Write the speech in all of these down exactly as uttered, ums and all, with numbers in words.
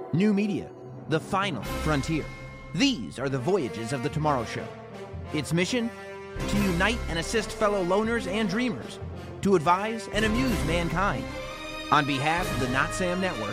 New media, the final frontier. These are the voyages of The Tomorrow Show. Its mission? To unite and assist fellow loners and dreamers, to advise and amuse mankind. On behalf of the Not Sam Network,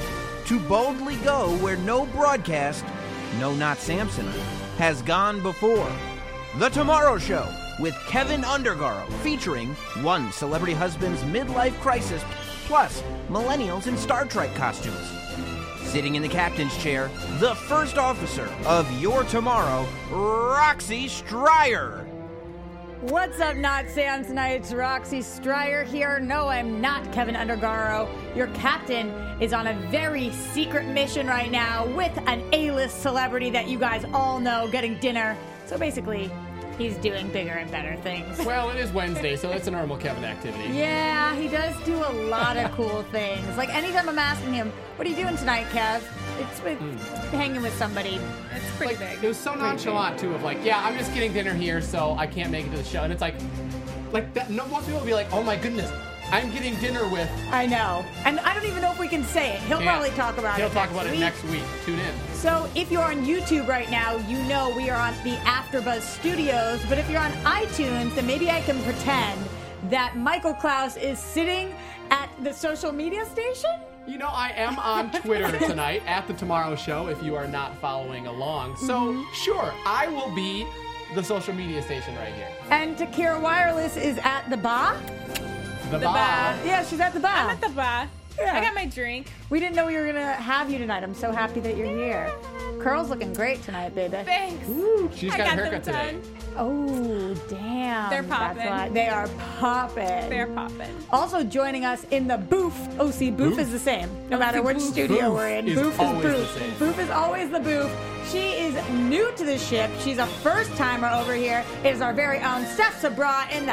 to boldly go where no broadcast, no Not Samson, has gone before. The Tomorrow Show with Kevin Undergaro, featuring one celebrity husband's midlife crisis, plus millennials in Star Trek costumes. Sitting in the captain's chair, the first officer of Your Tomorrow, Roxy Stryer. What's up, Not Samsonites? Roxy Stryer here. No, I'm not Kevin Undergaro. Your captain is on a very secret mission right now with an A-list celebrity that you guys all know getting dinner. So basically, he's doing bigger and better things. Well, it is Wednesday, so it's a normal Kevin activity. Yeah, he does do a lot of cool things. Like anytime I'm asking him, what are you doing tonight, Kev? It's with mm. hanging with somebody. It's pretty like, big. It was so nonchalant, too, of like, yeah, I'm just getting dinner here, so I can't make it to the show. And it's like, like that. No, most people will be like, oh my goodness, I'm getting dinner with. I know. And I don't even know if we can say it. He'll yeah. probably talk about He'll it He'll talk next about week. it next week. Tune in. So if you're on YouTube right now, you know we are on the AfterBuzz Studios. But if you're on iTunes, then maybe I can pretend that Michael Klaus is sitting at the social media station? You know, I am on Twitter tonight at The Tomorrow Show if you are not following along. So, mm-hmm. sure, I will be the social media station right here. And Takira Wireless is at the bar? The, the bar. bar. Yeah, she's at the bar. I'm at the bar. Yeah. I got my drink. We didn't know we were going to have you tonight. I'm so happy that you're here. Curl's looking great tonight, baby. Thanks. Ooh. She's I got, got a haircut today. Oh, damn. They're popping. That's why. They are popping. They're popping. Also joining us in the booth. Oh, see, booth, booth? is the same. No matter which booth. studio booth we're in. Is booth always is booth. The same. Booth is always the booth. She is new to the ship. She's a first-timer over here. It is our very own Steph Sabra in the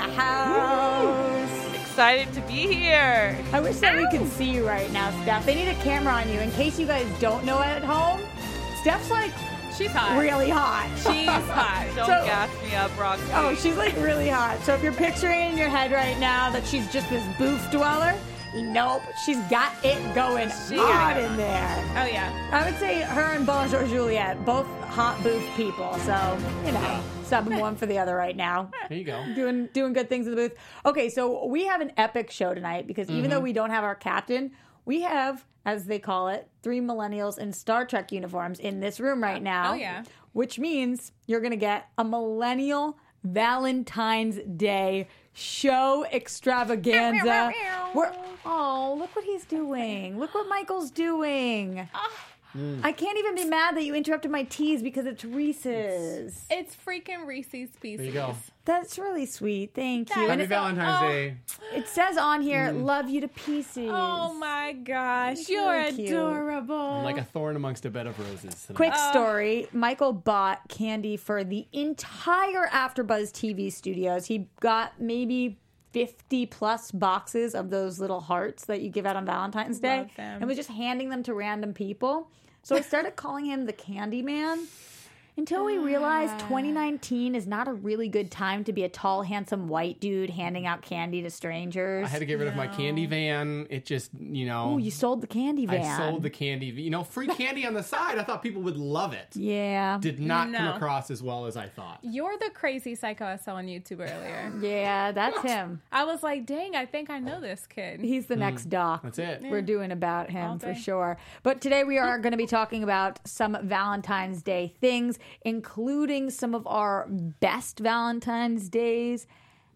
house. Excited to be here. I wish that Ow. we could see you right now, Steph. They need a camera on you. In case you guys don't know at home, Steph's like She's hot. really hot. She's hot. Don't So- gas me up, Roxy. Oh, she's like really hot. So if you're picturing in your head right now that she's just this booth dweller, nope. She's got it going She on got it. in there. Oh, yeah. I would say her and Bonjour Juliet, both hot booth people. So, you know, Yeah. subbing one for the other right now. There you go. Doing doing good things in the booth. Okay, so we have an epic show tonight because even Mm-hmm. though we don't have our captain, we have, as they call it, three millennials in Star Trek uniforms in this room right now. Oh, yeah. Which means you're going to get a millennial Valentine's Day show extravaganza. We're, oh, look what he's doing. Look what Michael's doing. Mm. I can't even be mad that you interrupted my tease because it's Reese's. It's freaking Reese's Pieces. There you go. That's really sweet. Thank you. And Happy it, Valentine's oh. Day. it says on here, love you to pieces. Oh, my gosh. It's You're really cute. adorable. I'm like a thorn amongst a bed of roses tonight. Quick story. Michael bought candy for the entire AfterBuzz T V studios. He got maybe fifty plus boxes of those little hearts that you give out on Valentine's Day. Love them. And was just handing them to random people. So I started calling him the Candy Man. Until we realized twenty nineteen is not a really good time to be a tall, handsome white dude handing out candy to strangers. I had to get rid of my candy van. It just, you know. Oh, you sold the candy van. I sold the candy. You know, free candy on the side. I thought people would love it. Yeah. Did not come No. across as well as I thought. You're the crazy psycho I saw on YouTube earlier. Yeah, that's him. I was like, dang, I think I know this kid. He's the next doc. That's it. We're doing about him All for day. sure. But today we are going to be talking about some Valentine's Day things, including some of our best Valentine's Days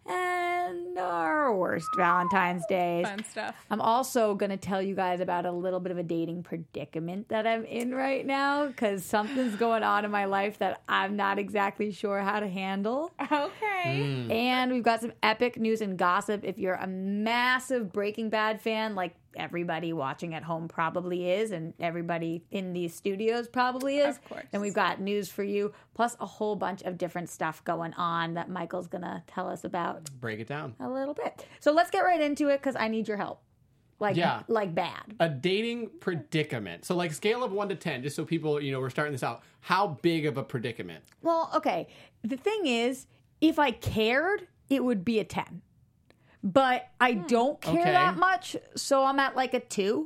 and our worst Valentine's Days. Fun stuff. I'm also going to tell you guys about a little bit of a dating predicament that I'm in right now because something's going on in my life that I'm not exactly sure how to handle. Okay. And we've got some epic news and gossip. If you're a massive Breaking Bad fan, like everybody watching at home probably is, and everybody in these studios probably is, Of course. then we've got news for you, plus a whole bunch of different stuff going on that Michael's going to tell us about Break it down. a little bit. So let's get right into it because I need your help. Like, Yeah. like bad. A dating predicament. So, like, scale of one to ten, just so people, you know, we're starting this out. How big of a predicament? Well, okay. The thing is, if I cared, it would be a ten. But I don't care Okay. that much, so I'm at like a two.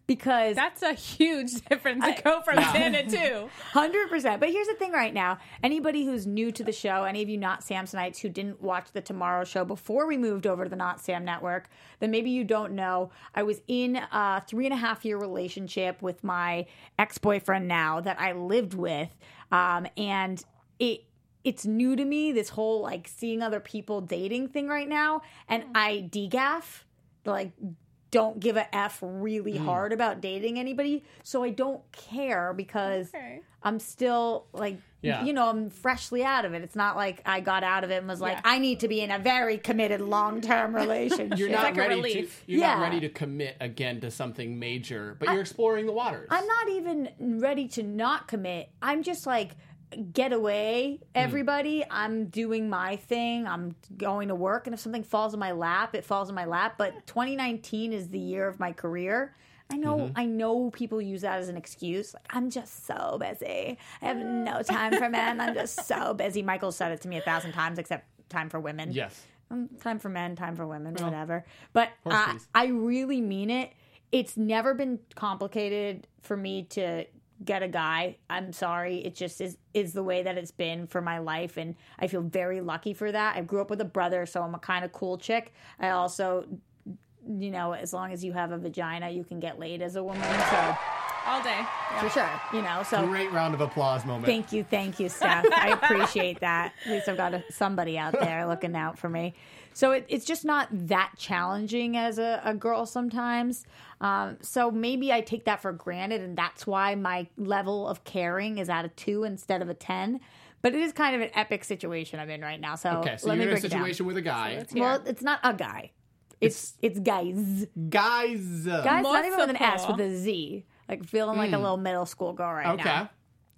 because That's a huge difference to go from ten to two. one hundred percent. But here's the thing right now. Anybody who's new to the show, any of you not Samsonites who didn't watch the Tomorrow Show before we moved over to the Not Sam Network, then maybe you don't know. I was in a three and a half year relationship with my ex-boyfriend now that I lived with. Um, and it it's new to me, this whole like seeing other people dating thing right now. And I degaff, like, don't give a F really hard about dating anybody. So I don't care because Okay. I'm still like, Yeah. you know, I'm freshly out of it. It's not like I got out of it and was like, Yeah. I need to be in a very committed long-term relationship. You're not like a ready to. relief. You're Yeah. not ready to commit again to something major, but you're exploring the waters. I'm not even ready to not commit. I'm just like, get away, everybody. I'm doing my thing. I'm going to work. And if something falls in my lap, it falls in my lap. But twenty nineteen is the year of my career. I know I know people use that as an excuse. Like, I'm just so busy. I have no time for men. I'm just so busy. Michael said it to me a thousand times, except time for women. Yes. Um, time for men, time for women, Well, whatever. But horse uh, fees. I really mean it. It's never been complicated for me to get a guy. I'm sorry. It just is is the way that it's been for my life, and I feel very lucky for that. I grew up with a brother, so I'm a kind of cool chick. I also, you know, as long as you have a vagina, you can get laid as a woman. So All day. for sure, you know. So Great round of applause moment. thank you, thank you, Steph. I appreciate that. At least I've got a, somebody out there looking out for me. So it, it's just not that challenging as a, a girl sometimes. Um, so maybe I take that for granted, and that's why my level of caring is at a two instead of a ten. But it is kind of an epic situation I'm in right now. So Okay, so let me you're in a break it down. situation with a guy. Well, it's not a guy. It's it's guys. Guys. uh, Guys, not even with an S, Multiple. with a Z. Like feeling like a little middle school girl right Okay. now.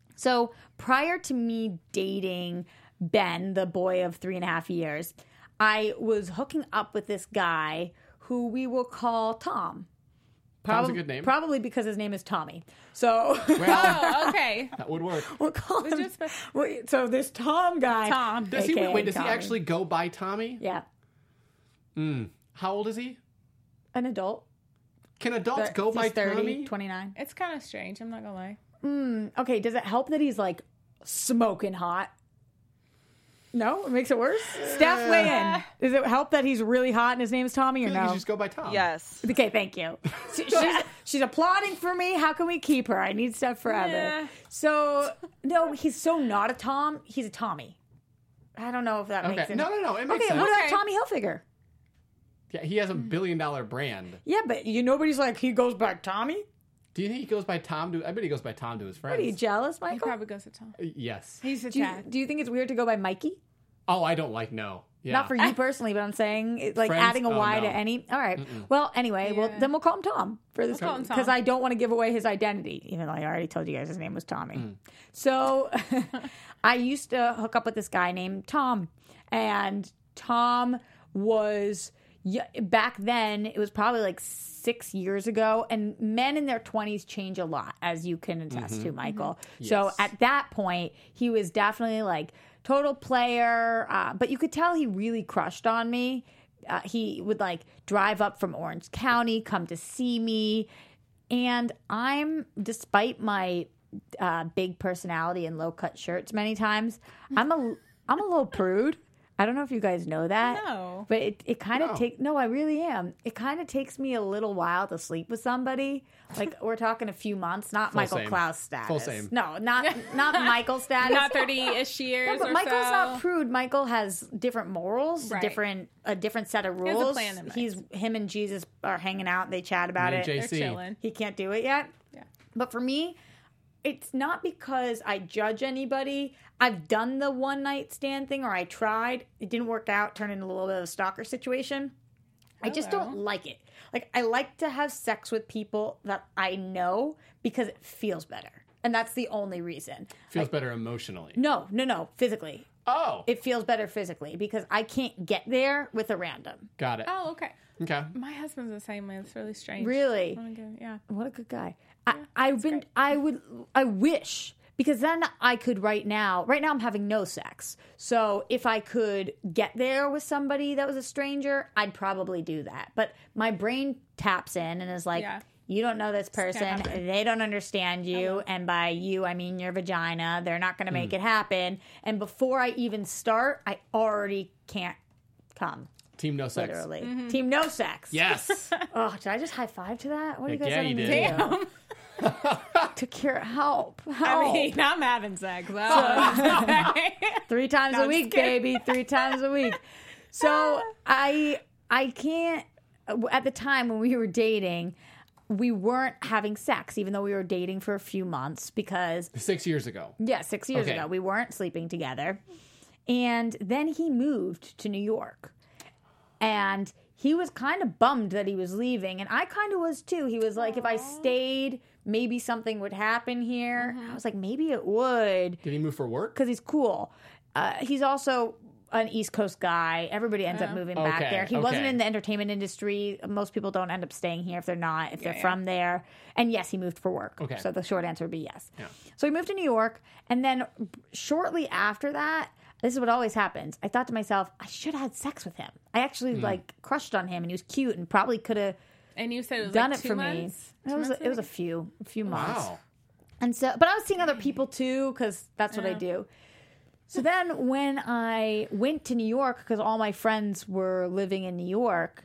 So prior to me dating Ben, the boy of three and a half years, I was hooking up with this guy who we will call Tom. Tom's a good name. Probably because his name is Tommy. So Well, Oh, okay. that would work. we'll call him. just- Wait, so this Tom guy. Tom. Does he, A K A wait, does he Tommy. actually go by Tommy? Yeah. How old is he? An adult. Can adults He's go by thirty, Tommy? twenty-nine. It's kind of strange. I'm not going to lie. Okay, does it help that he's like smoking hot? No, it makes it worse. Steph, weigh in. Does it help that he's really hot and his name is Tommy, or I think you no? should just go by Tom. Yes. Okay, thank you. She- She's, she's applauding for me. How can we keep her? I need Steph forever. Yeah. So no, he's so not a Tom. He's a Tommy. I don't know if that Okay. makes sense. No, no, no. It makes Okay, sense. what about Okay. Tommy Hilfiger? Yeah, he has a billion dollar brand. Yeah, but you nobody's like he goes by Tommy. Do you think he goes by Tom to? I bet he goes by Tom to his friends. Are you jealous, He Michael? probably goes to Tom. Yes. He's a Do you, Chad. do you think it's weird to go by Mikey? Oh, I don't like no. Yeah. Not for you personally, but I'm saying it- like Friends? adding a Oh, Y no. to any. All right. Well, anyway, well Yeah. then we'll call him Tom for this call him Tom. because I don't want to give away his identity, even though I already told you guys his name was Tommy. Mm. So I used to hook up with this guy named Tom, and Tom was yeah, back then. It was probably like six years ago, and men in their twenties change a lot, as you can attest to, Michael. So Yes. at that point, he was definitely like total player, uh, but you could tell he really crushed on me. Uh, he would like drive up from Orange County, come to see me, and I'm, despite my uh, big personality and low cut shirts, many times I'm a I'm a little prude. I don't know if you guys know that. No. But it, it kind of No. takes, no, I really am. It kind of takes me a little while to sleep with somebody. Like, we're talking a few months, not Full Michael same. Klaus status. Full same. No, not not Michael status. Not thirty-ish years No, but or Michael's so. not prude. Michael has different morals, Right. different a different set of has a rules. plan in mind. He's him and Jesus are hanging out. They chat about Me it. and J They're C. chilling. He can't do it yet. Yeah. But for me, it's not because I judge anybody. I've done the one night stand thing, or I tried. It didn't work out, turned into a little bit of a stalker situation. I just Hello. don't like it. Like, I like to have sex with people that I know because it feels better. And that's the only reason. Feels better emotionally. No, no, no, physically. Oh, It feels better physically because I can't get there with a random. got it. Oh, okay. Okay. My husband's the same way. It's really strange. Really? I wanna go- Yeah. What a good guy. I, I've been, I would, I wish, because then I could right now, right now I'm having no sex. So if I could get there with somebody that was a stranger, I'd probably do that. But my brain taps in and is like, Yeah. You don't know this person. happen. They don't understand you. And by you, I mean your vagina. They're not going to make it happen. And before I even start, I already can't come. Team no sex. Literally. Team no sex. Yes. Oh, did I just high five to that? What are you Heck guys yeah, letting you me did. do? Damn. To cure help. Help. I mean, I'm having sex. So. Three times No, a I'm week, just kidding. baby. Three times a week. So I I can't. At the time when we were dating, we weren't having sex, even though we were dating for a few months because Six years ago. yeah, six years Okay. ago we weren't sleeping together. And then he moved to New York, and he was kind of bummed that he was leaving, and I kind of was too. He was like, if I stayed, maybe something would happen here. I was like, maybe it would. Did he move for work? Because he's cool. Uh, he's also an East Coast guy. Everybody ends up moving back Okay, there. He wasn't okay. in the entertainment industry. Most people don't end up staying here if they're not, if they're yeah. from there. And yes, he moved for work. Okay. So the short answer would be yes. Yeah. So he moved to New York. And then shortly after that, this is what always happens. I thought to myself, I should have had sex with him. I actually Hmm. like crushed on him, and he was cute and probably could have And you said it was done like it two for months? me. Two It was months a, it was a ago? few, a few months. Wow. And so, but I was seeing other people too, because that's what I do. So then when I went to New York, because all my friends were living in New York,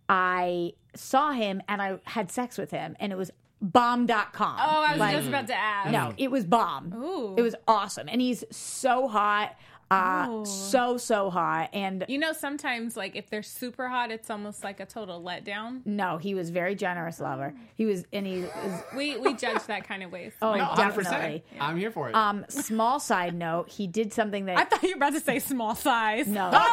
I saw him and I had sex with him, and it was bomb dot com. Oh, I was Like, just about to ask. no, it was bomb. Ooh. It was awesome. And he's so hot. Uh, Ooh. so, so hot. And You know, sometimes, like, if they're super hot, it's almost like a total letdown. no, he was very generous lover. He was, and he was, We we judge that kind of ways. oh, No, one hundred definitely. percent. I'm here for it. Um, small side note, he did something that I thought you were about to say small size. No, Oh, not-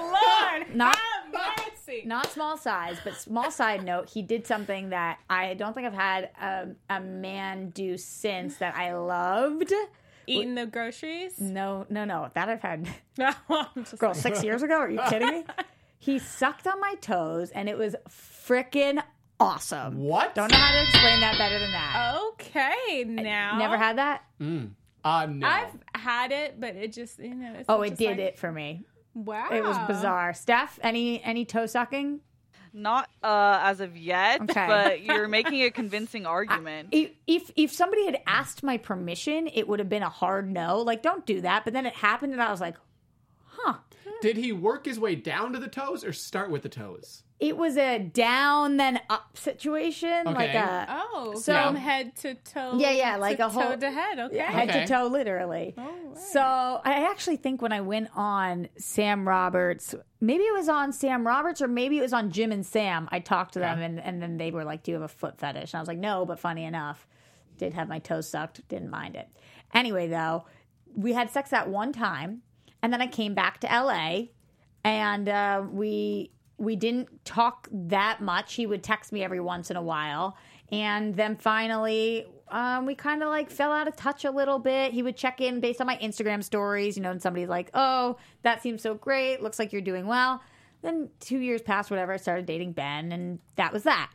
my Lord. not- Have mercy. not small size, but small side note, he did something that I don't think I've had a, a man do since that I loved. Eating the groceries? No, no, no. That I've had, No, I'm just girl, six years ago. Are you kidding me? He sucked on my toes, and it was freaking awesome. What? Don't know how to explain that better than that. Okay, now. Never had that? uh, no. I've had it, but it just, you know. It's Oh, it just did like, it for me. Wow. It was bizarre. Steph, any any toe sucking? Not uh, as of yet, Okay. but you're making a convincing argument. If, if if somebody had asked my permission, it would have been a hard no. Like, don't do that. But then it happened, and I was like, huh. Did he work his way down to the toes or start with the toes? It was a down then up situation, like Okay. a Oh, So- from head to toe. Yeah, yeah, like to a whole- toe to head. Okay. yeah, head Okay. to toe, literally. right. So I actually think when I went on Sam Roberts, maybe it was on Sam Roberts or maybe it was on Jim and Sam. I talked to them, Okay. and, and then they were like, "Do you have a foot fetish?" And I was like, "No," but funny enough, did have my toes sucked, didn't mind it. Anyway, though, we had sex that one time, and then I came back to L A, and uh, we we didn't talk that much. He would text me every once in a while, and then finally um, we kind of like fell out of touch a little bit. He would check in based on my Instagram stories, you know, and somebody's like, "Oh, that seems so great. Looks like you're doing well." Then two years passed, whatever. I started dating Ben, and that was that.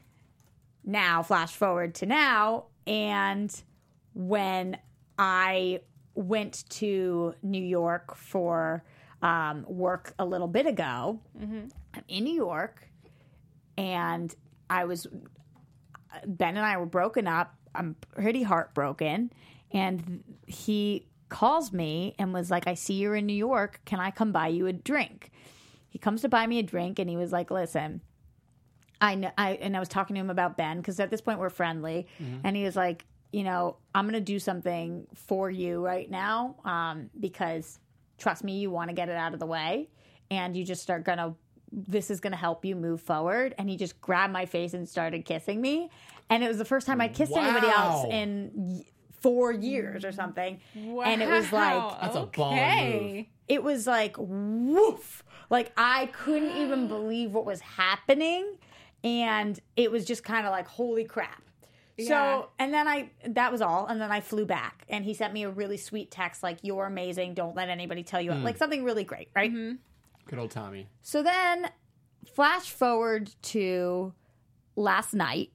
Now, flash forward to now, and when I went to New York for um, work a little bit ago, I'm in New York, and I was Ben and I were broken up. I'm pretty heartbroken, and he calls me and was like, "I see you're in New York. Can I come buy you a drink?" He comes to buy me a drink, and he was like, "Listen, I know," I, and I was talking to him about Ben because at this point we're friendly, and he was like, "You know, I'm going to do something for you right now um, because trust me, you want to get it out of the way, and you just start going to, this is going to help you move forward." And he just grabbed my face and started kissing me. And it was the first time I kissed anybody else Wow. in y- four years or something. And it was like, That's a baller okay. it was like, woof. Like, I couldn't even believe what was happening. And it was just kind of like, holy crap. Yeah. So, and then I, that was all. And then I flew back, and he sent me a really sweet text like, "You're amazing. Don't let anybody tell you," like something really great, right? Good old Tommy. So then, flash forward to last night.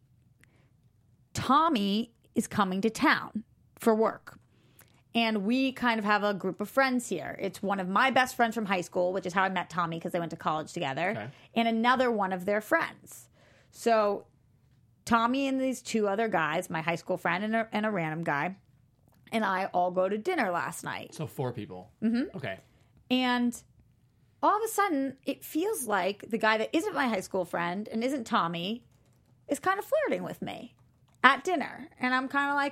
Tommy is coming to town for work. And we kind of have a group of friends here. It's one of my best friends from high school, which is how I met Tommy because they went to college together, Okay. and another one of their friends. So Tommy and these two other guys, my high school friend and a, and a random guy, and I all go to dinner last night. So four people. Mm-hmm. Okay. And all of a sudden, it feels like the guy that isn't my high school friend and isn't Tommy is kind of flirting with me at dinner. And I'm kind of like,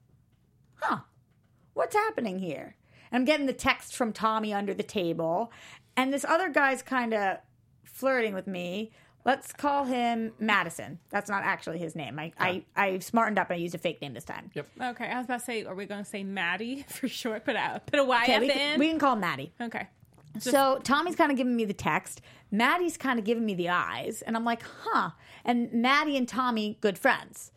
huh, what's happening here? And I'm getting the text from Tommy under the table. And this other guy's kind of flirting with me. Let's call him Madison. That's not actually his name. I, I, I smartened up and I used a fake name this time. Yep. Okay, I was about to say, are we going to say Maddie for short? Put a put a Y Okay, at we, the can, end. we can call him Maddie. Okay. So Tommy's kind of giving me the text. Maddie's kind of giving me the eyes. And I'm like, huh. And Maddie and Tommy, good friends.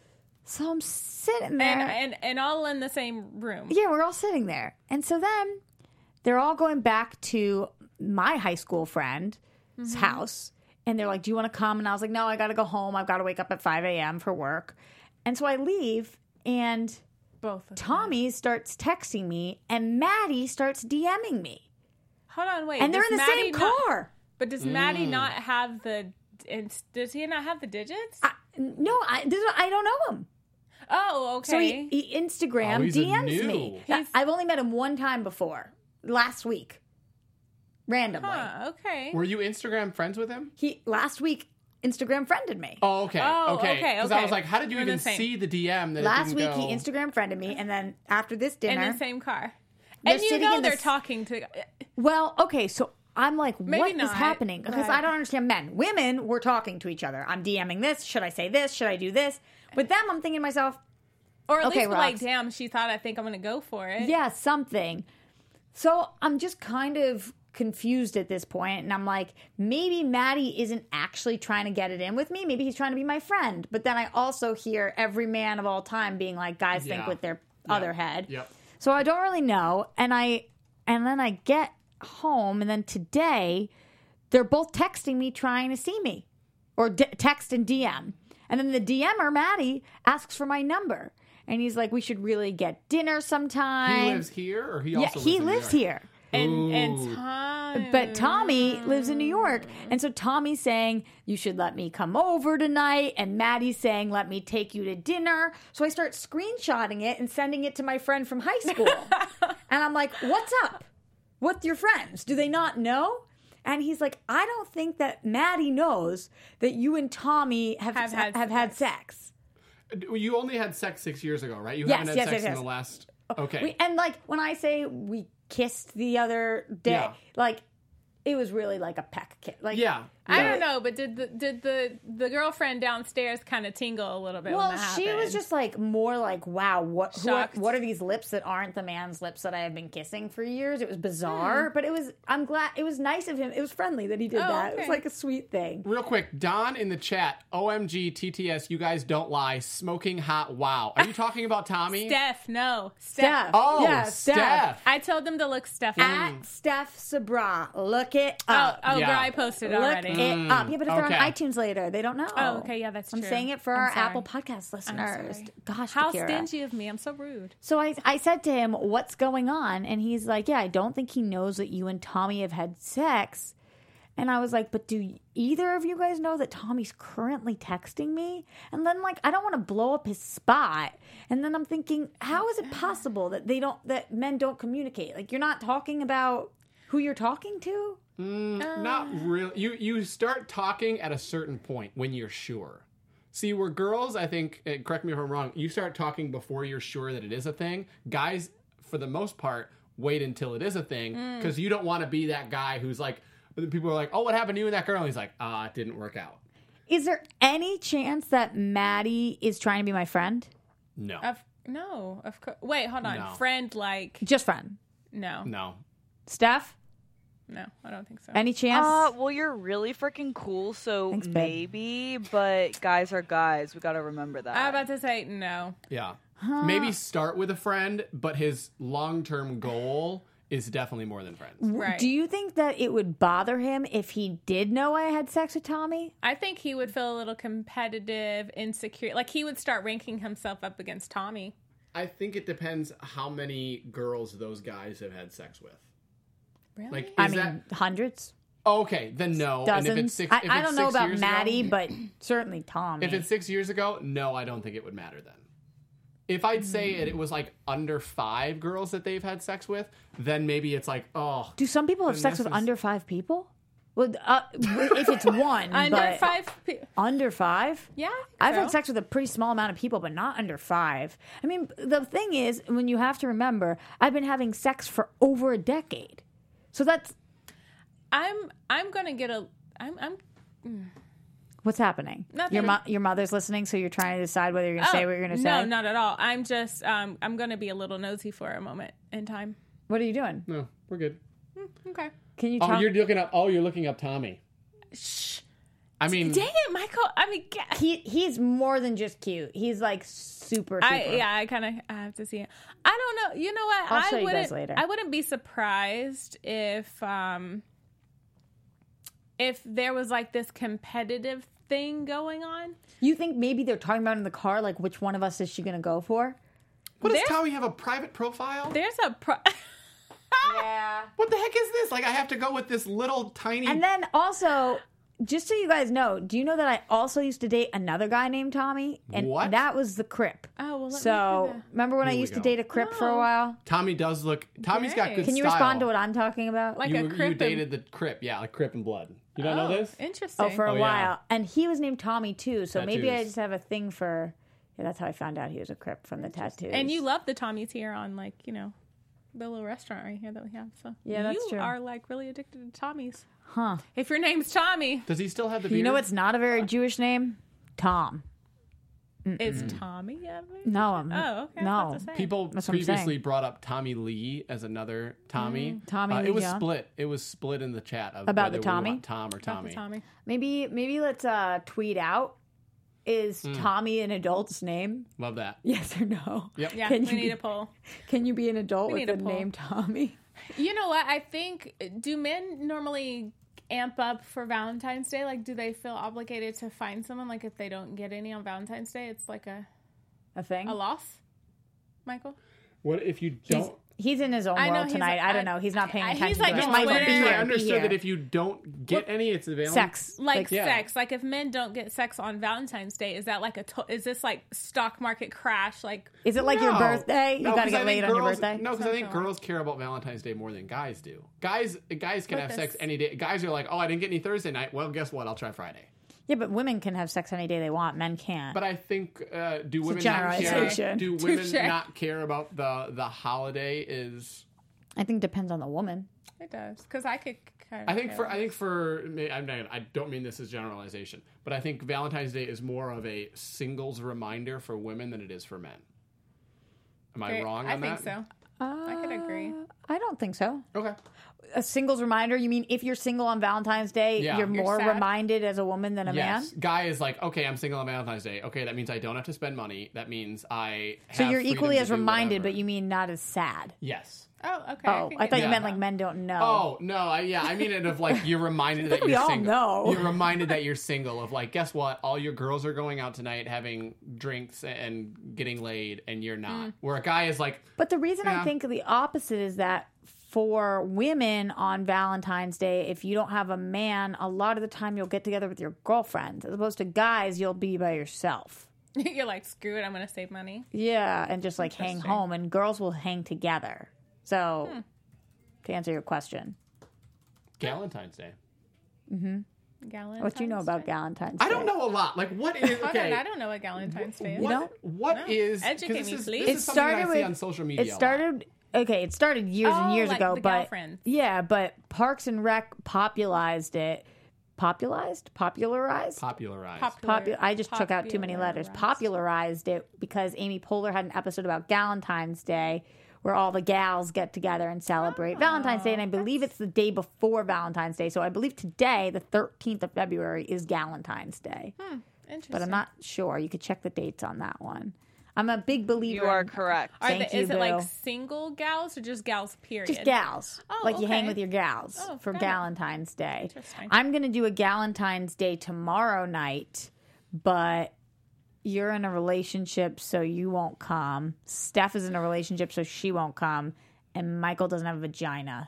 So I'm sitting there. And, and and all in the same room. Yeah, we're all sitting there. And so then they're all going back to my high school friend's mm-hmm. house. And they're like, do you want to come? And I was like, no, I got to go home. I've got to wake up at five a.m. for work. And so I leave, and Both of Tommy them. starts texting me, and Maddie starts DMing me. Hold on, wait. And they're does in the Maddie same not- car. But does Maddie not have the... and does he not have the digits? I, no, I, this, I don't know him. Oh, okay. So he, he Instagram Oh, he's a D Ms new. me. He's- I've only met him one time before, last week, randomly. Huh, okay. Were you Instagram friends with him? He last week Instagram friended me. Oh, okay. Oh, okay. okay, Because I okay. was like, how did you We're the even same. see the D M that last it week didn't go... he Instagram friended me, and then after this dinner, in the same car. They're And you sitting know in they're this- talking to... well, okay, so I'm like, Maybe what is not, happening? Because but- I don't understand men. Women, we're talking to each other. I'm DMing this. Should I say this? Should I do this? With them, I'm thinking to myself, Or at Okay, least be like, Rox. damn, she thought I think I'm going to go for it. yeah, something. So I'm just kind of confused at this point, and I'm like, maybe Maddie isn't actually trying to get it in with me. Maybe he's trying to be my friend. But then I also hear every man of all time being like, guys think Yeah. with their Yeah. other head. Yep. So I don't really know. And I and then I get home, and then today they're both texting me trying to see me, or d- text and D M. And then the D M er, Maddie, asks for my number. And he's like, we should really get dinner sometime. He lives here, or he yeah, also he lives in lives New York? here. And, and Ooh. Tom... But Tommy lives in New York. And so Tommy's saying, you should let me come over tonight. And Maddie's saying, let me take you to dinner. So I start screenshotting it and sending it to my friend from high school. And I'm like, what's up with your friends? Do they not know? And he's like, I don't think that Maddie knows that you and Tommy have, Have had have had sex. You only had sex six years ago, right? You Yes, haven't had yes, sex yes, in yes. the last... Okay. We, and like when I say we kissed the other day, Yeah. like it was really like a peck kiss. Like, yeah. I yeah. don't know, but did the did the the girlfriend downstairs kind of tingle a little bit? Well, when that she was happened? just like more like, wow, what who are, Shocked. what are these lips that aren't the man's lips that I have been kissing for years? It was bizarre, but it was. I'm glad it was nice of him. It was friendly that he did Oh, that. It was okay. like a sweet thing. Real quick, Don in the chat, O M G, T T S, you guys don't lie, smoking hot wow. Are you talking about Tommy? Steph. No, Steph. Steph. Oh, yeah, Steph. I told them to look Steph up. At Steph Sabra, look it Oh, up. oh, Yeah. girl, I posted Look already. it up. Yeah, but if they're okay. on iTunes later, they don't know. Oh, okay, yeah, that's I'm true. saying it for I'm our sorry. Apple Podcast listeners. sorry. Gosh, How Shakira. stingy of me! I'm so rude. So I, I said to him, what's going on? And he's like, yeah, I don't think he knows that you and Tommy have had sex. And I was like, but do either of you guys know that Tommy's currently texting me? And then, like, I don't want to blow up his spot. And then I'm thinking, how is it possible that they don't, that men don't communicate? Like, you're not talking about who you're talking to? Mm, not really. You you start talking at a certain point when you're sure. See, where girls, I think, eh, correct me if I'm wrong, you start talking before you're sure that it is a thing. Guys, for the most part, wait until it is a thing because you don't want to be that guy who's like, people are like, oh, what happened to you and that girl? And he's like, ah, it didn't work out. Is there any chance that Maddie is trying to be my friend? No. Of, no, of course. Wait, hold on. No. Friend, like Just friend. no, No. Steph, no, I don't think so. any chance? Uh, well, you're really freaking cool, so Thanks, babe. maybe, but guys are guys. We gotta remember that. I'm about to say no. Yeah. Maybe start with a friend, but his long-term goal is definitely more than friends. Right. Do you think that it would bother him if he did know I had sex with Tommy? I think he would feel a little competitive, insecure. Like he would start ranking himself up against Tommy. I think it depends how many girls those guys have had sex with. Really? Like, is I mean, that hundreds. Okay, then no. Dozens. And if it's six, I, if I it's don't know six about years Maddie, ago, but certainly Tommy. if it's six years ago, no, I don't think it would matter then. If I'd say it, it was like under five girls that they've had sex with, then maybe it's like, oh. Do some people have then sex this with is- under five people? Well, uh, if it's one, Under but five. Pe- under five? yeah, I think I've so. had sex with a pretty small amount of people, but not under five. I mean, the thing is, when you have to remember, I've been having sex for over a decade. So that's I'm. I'm gonna get a. I'm. I'm. what's happening. Nothing. Your mo- your mother's listening, so you're trying to decide whether you're going to say what you're going to say. No, not at all. I'm just. Um. I'm gonna be a little nosy for a moment in time. What are you doing? No, we're good. Okay. Can you Oh, tell? you're looking up. Oh, you're looking up Tommy. Shh. I mean, Dang it, Michael. I mean, ga- he he's more than just cute. He's like super. super. I yeah, I kind of I have to see it. I don't know. You know what? I'll I show you wouldn't. guys later. I wouldn't be surprised if um if there was like this competitive thing going on. You think maybe they're talking about in the car, like which one of us is she going to go for? what does there's- Tommy have a private profile? There's a pro- Yeah. What the heck is this? Like, I have to go with this little tiny. And then also, just so you guys know, do you know that I also used to date another guy named Tommy? And What? that was the Crip. Oh, well, let me So hear that. remember when I Here we used to go. date a Crip for a Oh. while? Tommy does look. Tommy's got Great. good Can you style. respond to what I'm talking about? Like you, a you Crip and- dated the Crip, yeah, like Crip and Blood. You don't know Oh, this? Interesting. Oh, for a Oh, yeah. while. And he was named Tommy too. So maybe I Tattoos. just have a thing for. Yeah, that's how I found out he was a Crip from the tattoos. And you love the Tommy's here on like you know the little restaurant right here that we have. So Yeah, that's you true. are like really addicted to Tommy's. Huh. If your name's Tommy, Does he still have the beard? You know what's not a very Jewish name? Tom. is Tommy ever? No, I'm. Oh, okay. I was No. about to say. People That's what I'm previously saying. brought up Tommy Lee as another Tommy. Tommy Uh, Lee It was Jones. split. It was split in the chat of About the whether we Tommy? want Tom or About the Tommy. Tommy. Maybe maybe let's uh, tweet out. Is Hmm. Tommy an adult's name? Love that. Yes or no? Yep. Yeah, Can we you need be- a poll. Can you be an adult We with need the a poll. name Tommy? You know what? I think do men normally amp up for Valentine's Day? Like, do they feel obligated to find someone? Like, if they don't get any on Valentine's Day, it's like a A thing? a loss. Michael, What if you He's, don't? he's in his own I know world he's- tonight. I, don't I- know. He's not paying I- he's attention like to us. on Michael, Twitter. be here. I be understood here. that if you don't get any, it's available. Sex. like, yeah. sex. Like, if men don't get sex on Valentine's Day, is that like a? To- is this like stock market crash? Like, Is it like your No. birthday? You No, got to 'cause I get think laid on your girls- birthday? No, because I think Sounds like- girls care about Valentine's Day more than guys do. Guys, guys can But have this- sex any day. Guys are like, oh, I didn't get any Thursday night. Well, guess what? I'll try Friday. Yeah, but women can have sex any day they want. Men can't. But I think uh, do a women not care? generalization. Do women Touche. not care about the the holiday? Is I think depends on the woman. it does because I could. Kind of I think for I think for I'm not, I don't mean this as generalization, but I think Valentine's Day is more of a singles reminder for women than it is for men. Am I wrong on I think that? so. I could agree. Uh, I don't think so. Okay. A singles reminder? You mean if you're single on Valentine's Day, Yeah. you're You're more sad. reminded as a woman than a Yes. man? Guy is like, okay, I'm single on Valentine's Day. Okay, that means I don't have to spend money. That means I. So have you're freedom equally to as do reminded, whatever. but you mean not as sad. Yes. Oh, okay. Oh, could I get thought you Yeah. meant like men don't know. Oh no! I, yeah, I mean it of like you're reminded that we you're all single. know. You're reminded that you're single. Of like, guess what? All your girls are going out tonight, having drinks and getting laid, and you're not. Mm. Where a guy is like, But the reason Yeah. I think the opposite is that for women on Valentine's Day, if you don't have a man, a lot of the time you'll get together with your girlfriends. As opposed to guys, you'll be by yourself. You're like, screw it. I'm going to save money. Yeah, and just like hang Interesting. home, and girls will hang together. So, Hmm. to answer your question, Valentine's Day. Galentine's what do you know about Day? Valentine's Day? I don't know a lot. Like, what is I don't, okay? I don't know what Galentine's Day is. What, don't? what No. is- 'cause Educate this me, is- please. This It is something that started I see with on social media. It a lot. started okay. It started years and Oh, years like ago, the but girlfriends. yeah, but Parks and Rec popularized it. Popularized, popularized. popularized. Popular- Popu- I just took out too many letters. popularized. Popularized it because Amy Poehler had an episode about Valentine's Day where all the gals get together and celebrate Valentine's Day. And I believe it's the day before Valentine's Day. So I believe today, the thirteenth of February, is Galentine's Day. Interesting. But I'm not sure. You could check the dates on that one. I'm a big believer You are in correct. Are Thank the, you, is it like Boo. single gals or just gals, period? just gals. Oh, like you hang okay. with your gals Oh, for got it. Galentine's Day. Interesting. I'm going to do a Galentine's Day tomorrow night, but you're in a relationship, so you won't come. Steph is in a relationship, so she won't come. And Michael doesn't have a vagina.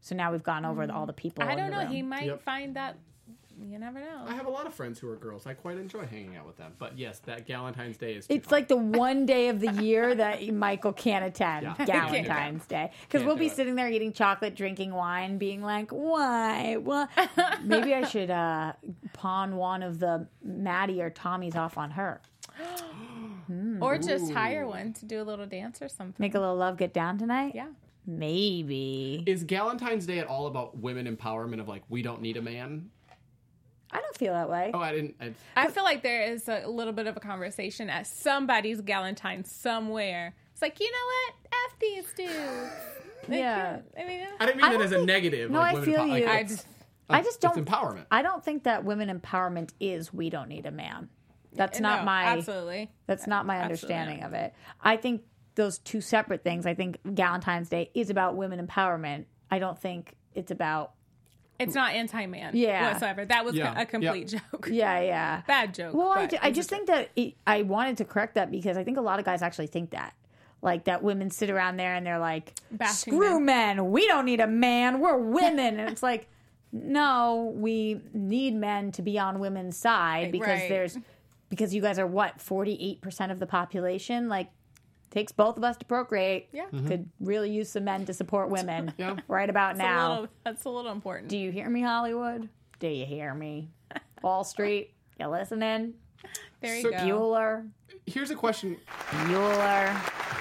So now we've gone over the, all the people. I in don't the know. room. He might Yep. find that. You never know. I have a lot of friends who are girls. I quite enjoy hanging out with them. But yes, that Galentine's Day is too It's far. like the one day of the year that Michael can't attend, Yeah. Galentine's Day. Because Can't we'll do be it. sitting there eating chocolate, drinking wine, being like, why? Well, maybe I should uh, pawn one of the Maddie or Tommy's off on her. Or just hire one to do a little dance or something. Make a little love get down tonight? Yeah. Maybe. Is Galentine's Day at all about women empowerment of like, we don't need a man? I don't feel that way. Oh, I didn't. I, I feel like there is a little bit of a conversation at somebody's Galentine somewhere. It's like, you know what? F these dudes. They Yeah. can't- I mean, I didn't mean I that don't as a think- negative. No, like I women feel empower- like, you. I it's- just, I just it's don't. empowerment. I don't think that women empowerment is we don't need a man. That's not no, my. absolutely. That's not my Absolutely understanding not. of it. I think those two separate things. I think Galentine's Day is about women empowerment. I don't think it's about. It's not anti-man Yeah. whatsoever. That was Yeah. a complete joke. Yeah, yeah. Bad joke. Well, I, but ju- I it's just a think that it, I wanted to correct that because I think a lot of guys actually think that. Like that women sit around there and they're like, Bashing screw men. We don't need a man. We're women. And it's like, no, we need men to be on women's side because Right. there's, because you guys are what, forty-eight percent of the population? Like, takes both of us to procreate. Yeah. Could really use some men to support women Yeah. right about It's a now. little, that's a little important. Do you hear me, Hollywood? Do you hear me? Wall Street, you listening? there you So- go. Bueller. Here's a question. Bueller.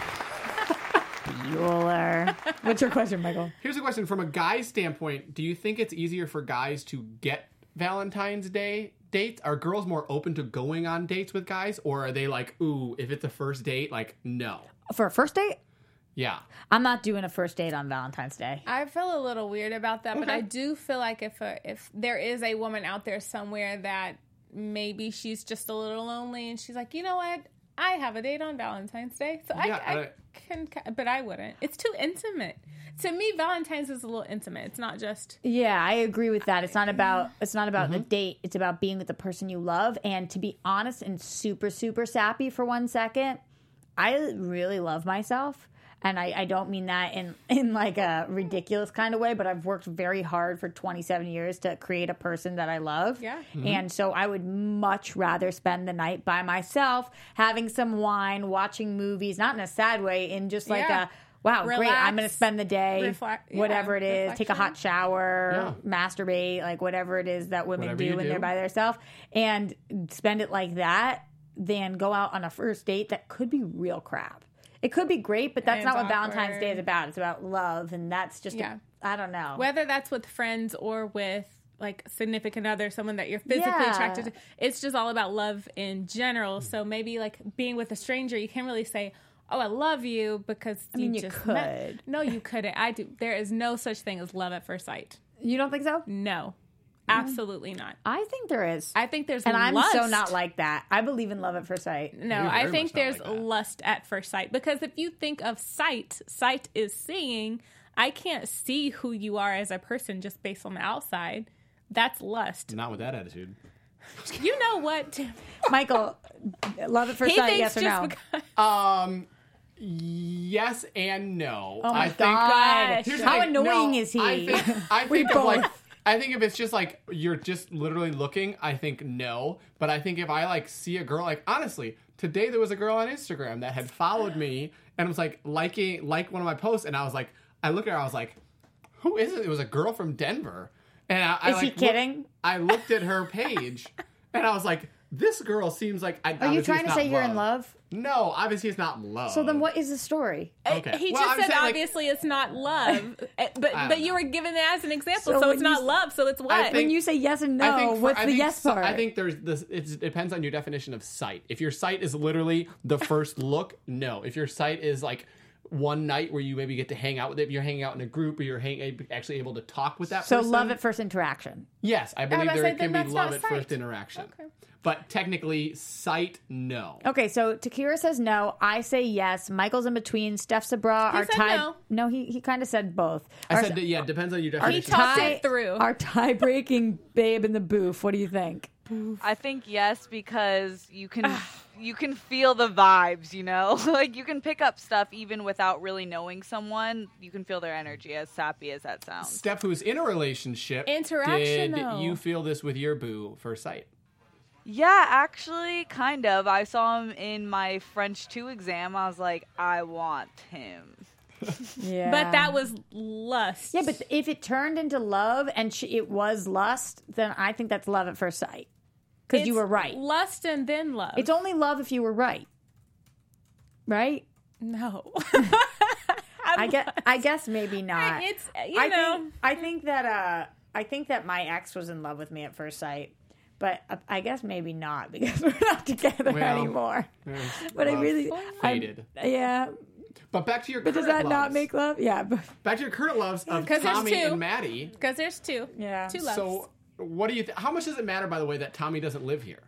Bueller. What's your question, Michael? Here's a question from a guy's standpoint. Do you think it's easier for guys to get Valentine's Day dates? Are girls more open to going on dates with guys, or are they like, ooh, if it's a first date, like, no? For a first date? Yeah. I'm not doing a first date on Valentine's Day. I feel a little weird about that, but Okay. I do feel like if a, if there is a woman out there somewhere that maybe she's just a little lonely and she's like, you know what, I have a date on Valentine's Day, so Yeah, I, I I- can, but I wouldn't. It's too intimate. To me, Valentine's is a little intimate. It's not just Yeah, I agree with that. It's not about it's not about the date. It's about being with the person you love. And to be honest and super, super sappy for one second, I really love myself. And I, I don't mean that in, in like a ridiculous kind of way, but I've worked very hard for twenty-seven years to create a person that I love. Yeah. And so I would much rather spend the night by myself, having some wine, watching movies, not in a sad way, in just like Yeah. a, wow, great, I'm going to Relax, spend the day, reflect- yeah, whatever it is, take a reflection. hot shower, Yeah. masterate, like whatever it is that women Whatever do you when do. they're by themselves, and spend it like that, than go out on a first date that could be real crap. It could be great, but that's It's not what Valentine's awkward. Day is about. It's about love, and that's just, Yeah. I I don't know. whether that's with friends or with like significant other, someone that you're physically Yeah. attracted to. It's just all about love in general. So maybe like being with a stranger, you can't really say, "Oh, I love you," because I mean, you you just met- could. No, you couldn't. I do. There is no such thing as love at first sight. You don't think so? No, absolutely not. I think there is. I think there's and I'm lust. so not like that. I believe in love at first sight. No, You're I very think much not there's like that. lust at first sight, because if you think of sight, sight is seeing. I can't see who you are as a person just based on the outside. That's lust. Not with that attitude. You know what? Michael, love at first He sight, thinks yes or just no? because. Um, yes and no. Oh my I think, god! Here's the How thing. annoying No, is he? I think, I We think of both. like, I think if it's just like you're just literally looking, I think no. But I think if I like see a girl, like honestly, today there was a girl on Instagram that had followed me and was like liking like one of my posts, and I was like, I looked at her, I was like, who is it? It was a girl from Denver, and I, I Is he like, kidding? Looked, I looked at her page, and I was like, this girl seems like. I, Are you trying to say you're in love? No, obviously it's not love. So then, what is the story? Okay. He Well, just I'm said saying, like- obviously it's not love, Eh, but I don't but you know. were given it as an example, So so, when it's not you- love, so it's what? I think- When you say yes and no, I think for- what's I the think yes si- part? I think there's this. It's, it depends on your definition of sight. If your sight is literally the first look, no. If your sight is like one night where you maybe get to hang out with it, if you're hanging out in a group, or you're hang, actually able to talk with that so person. love at first interaction. Yes, I believe about to there say, can then be that's love not at sight. first interaction. Okay. But technically, sight, no. Okay, so Takira says no. I say yes. Michael's in between. Steph Sabra He are said tied. no. he he kind of said both. I Our- said that, yeah, it depends on your our definition. talked tie- it through. Our tie-breaking babe in the booth. What do you think? I think yes because you can you can feel the vibes, you know? Like, you can pick up stuff even without really knowing someone. You can feel their energy, as sappy as that sounds. Steph, who's in a relationship, Interaction, did though. you feel this with your boo first sight? Yeah, actually, kind of. I saw him in my French two exam. I was like, I want him. Yeah. But that was lust. Yeah, but if it turned into love and she, it was lust, then I think that's love at first sight. Because you It's were right. Lust and then love. It's only love if you were right. Right? no. I guess, I guess maybe not. It's you I know. think I think that uh I think that my ex was in love with me at first sight. But uh, I guess maybe not because we're not together Well, anymore. Eh, But I love really faded. I, yeah. But back to your But current does that not loves. make love? Yeah. But, Back to your current loves of 'Cause there's Tommy two. and Maddie. Because there's two. Yeah. Two loves. So, what do you? Th- how much does it matter, by the way, that Tommy doesn't live here?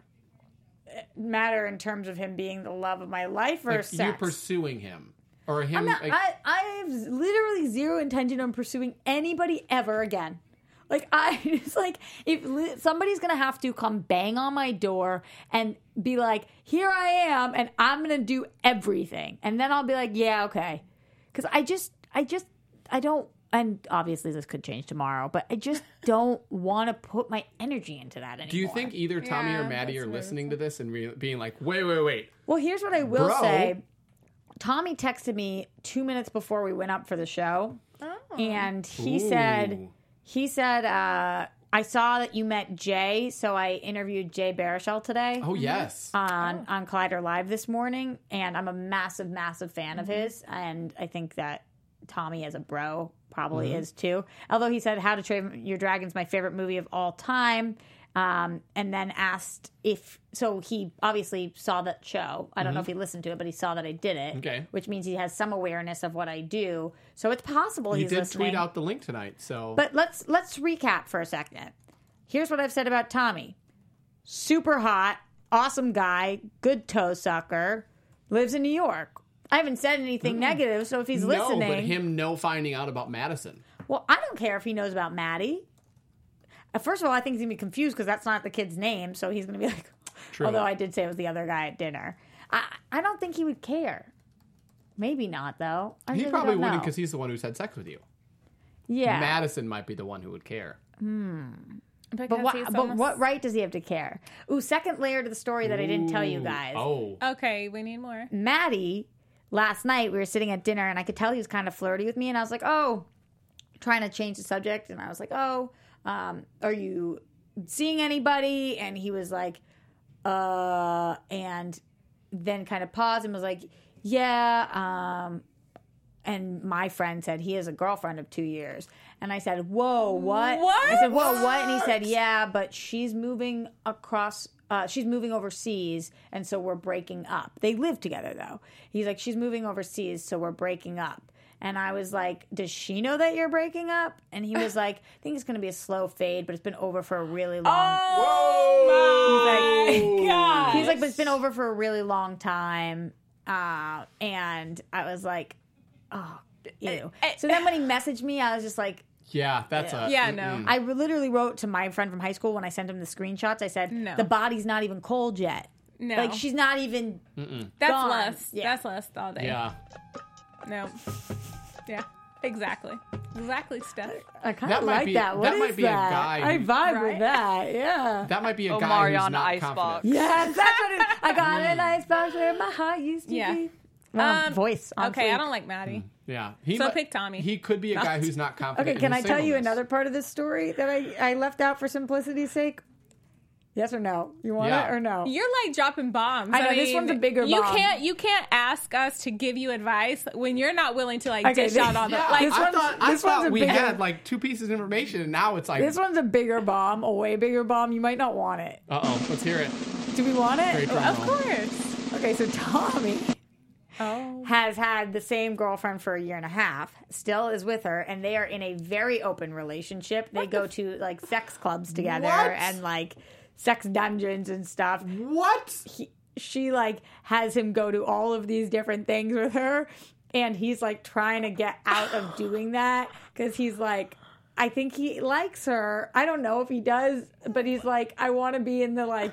matter in terms of him being the love of my life or Like sex? you pursuing him, or him? I'm not, like, I, I have literally zero intention on pursuing anybody ever again. Like, I, it's like, if li- somebody's gonna have to come bang on my door and be like, here I am, and I'm gonna do everything. And then I'll be like, yeah, okay. Because I just, I just, I don't, and obviously this could change tomorrow, but I just don't want to put my energy into that anymore. do you think either Tommy Yeah, or Maddie that's are really listening to this and re- being like, wait, wait, wait? Well, here's what I will Bro. say. Tommy texted me two minutes before we went up for the show, and he Ooh. said, he said, uh, I saw that you met Jay, so I interviewed Jay Baruchel today Oh yes. on on Collider Live this morning, and I'm a massive, massive fan of his, and I think that Tommy as a bro probably is too. Although he said How to Train Your Dragon's my favorite movie of all time. Um, and then asked if, so he obviously saw that show. I don't know if he listened to it, but he saw that I did it. Okay. Which means he has some awareness of what I do. So it's possible He he's did listening. tweet out the link tonight, so. But let's let's recap for a second. Here's what I've said about Tommy. Super hot, awesome guy, good toe sucker, lives in New York. I haven't said anything negative, so if he's no, listening. but him no finding out about Madison. Well, I don't care if he knows about Maddie. Uh, First of all, I think he's going to be confused because that's not the kid's name, so he's going to be like, True. although I did say it was the other guy at dinner. I, I don't think he would care. Maybe not, though. I He really probably don't wouldn't know. because he's the one who's had sex with you. Yeah. Madison might be the one who would care. Because But what, he's but almost- what right does he have to care? Ooh, second layer to the story that I didn't tell you Ooh. guys. Oh. Okay, we need more. Maddie, last night we were sitting at dinner and I could tell he was kind of flirty with me, and I was like, oh, trying to change the subject, and I was like, oh, um, are you seeing anybody? And he was like, uh, and then kind of paused and was like, yeah, um, and my friend said he has a girlfriend of two years. And I said, whoa, what? What? I said, whoa, what? And he said, yeah, but she's moving across, uh, she's moving overseas, and so we're breaking up. They live together, though. He's like, she's moving overseas, so we're breaking up. And I was like, does she know that you're breaking up? And he was like, I think it's going to be a slow fade, but it's been over for a really long Oh He's my like- god! He's like, but it's been over for a really long time. Uh, and I was like, oh, ew. So then when he messaged me, I was just like, Yeah, that's a. Yeah, no. mm-mm. I literally wrote to my friend from high school when I sent him the screenshots. I said, No. the body's not even cold yet. No. Like, she's not even. That's gone. less. Yeah. That's less all day. Yeah. No. Yeah. Exactly. Exactly, Steph. I kind That of might like be- that. What that is might be a that? guy I who- vibe with Right? that. Yeah. That might be a Oh, guy Mariana who's not Icebox. confident. Yes, that's what it is. I got an icebox where my heart used to Yeah. be. Well, Um, voice. on Okay, I fleek. don't like Maddie. Yeah. He So might- pick Tommy. He could be a guy who's not confident. Okay, in can I his tell you singleness. another part of this story that I, I left out for simplicity's sake? Yes or no? You want Yeah. it or no? You're like dropping bombs. I know, this mean, one's a bigger you bomb. can't you can't ask us to give you advice when you're not willing to like Okay, dish this- out on the Yeah, like This I one's- thought, I this one's thought a we bigger- had like two pieces of information, and now it's like, This one's a bigger bomb, a way bigger bomb. You might not want it. uh oh, let's hear it. Do we want Very it? drum Of roll. course. Okay, so Tommy Oh. has had the same girlfriend for a year and a half, still is with her, and they are in a very open relationship. They go to like sex clubs together What? and like sex dungeons and stuff. What? He, she like has him go to all of these different things with her, and he's like trying to get out of doing that because he's like, I think he likes her. I don't know if he does, but he's like, I want to be in the like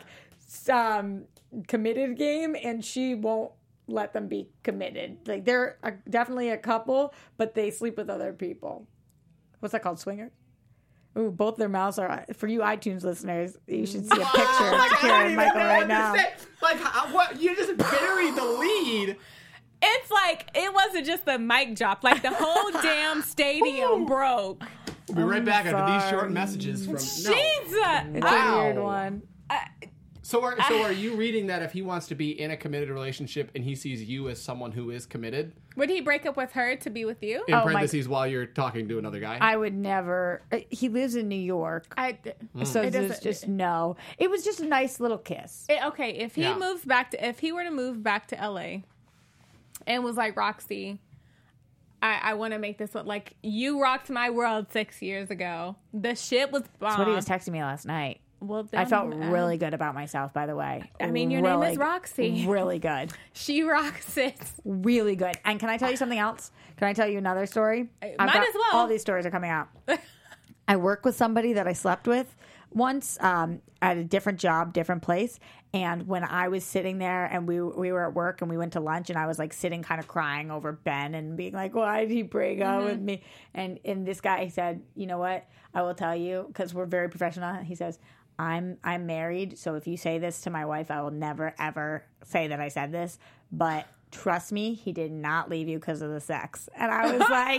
um, committed game, and she won't let them be committed. Like they're a, definitely a couple, but they sleep with other people. What's that called? Swingers? Ooh, both their mouths are. For you iTunes listeners, you should see a picture Oh, of like, I Kara don't and even Michael know right what to now. say. Like, how, what? You just buried the lead. It's like it wasn't just the mic drop. Like the whole damn stadium broke. We'll be right back after these short sorry. messages from. No. Jesus. It's Wow. a weird one. So are so are you reading that if he wants to be in a committed relationship and he sees you as someone who is committed? Would he break up with her to be with you? In Oh, my- parentheses, while you're talking to another guy. I would never. uh, He lives in New York, I. so It there's doesn't- just no. It was just a nice little kiss. It- okay, if he Yeah. moves back to, if he were to move back to L A, and was like, Roxy, I, I want to make this look like you rocked my world six years ago. The shit was bomb. That's what he was texting me last night. Well, I then, felt uh, really good about myself, by the way. I mean, your name Really- is Roxy. Really good. She rocks it. Really good. And can I tell you something else? Can I tell you another story? Might I've got- as well. All these stories are coming out. I work with somebody that I slept with once um, at a different job, different place. And when I was sitting there and we we were at work and we went to lunch and I was like sitting kind of crying over Ben and being like, why did he break up Mm-hmm. with me? And and this guy said, you know what? I will tell you because we're very professional. He says, I'm I'm married, so if you say this to my wife, I will never ever say that I said this. But trust me, he did not leave you because of the sex. And I was like,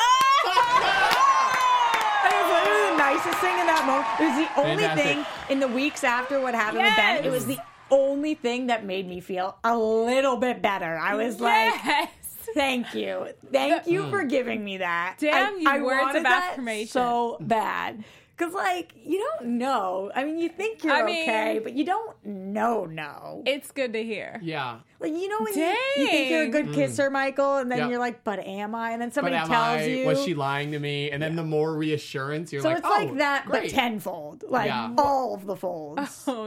it was literally the nicest thing in that moment. It was the only Fantastic. thing in the weeks after what happened Yes. with Ben. It was the only thing that made me feel a little bit better. I was like, Yes. thank you. Thank you for giving me that. Damn, you I, I words wanted of that affirmation. so bad. Because, like, you don't know. I mean, you think you're I mean- okay, but you don't know, no. It's good to hear. yeah. Like, you know when you, you think you're a good kisser, Michael, and then Yeah. you're like, but am I? And then But somebody am tells I? you. Was she lying to me? And then the more reassurance, you're so like, it's oh, like that, great. but tenfold. Like, Yeah. all of the folds. Oh,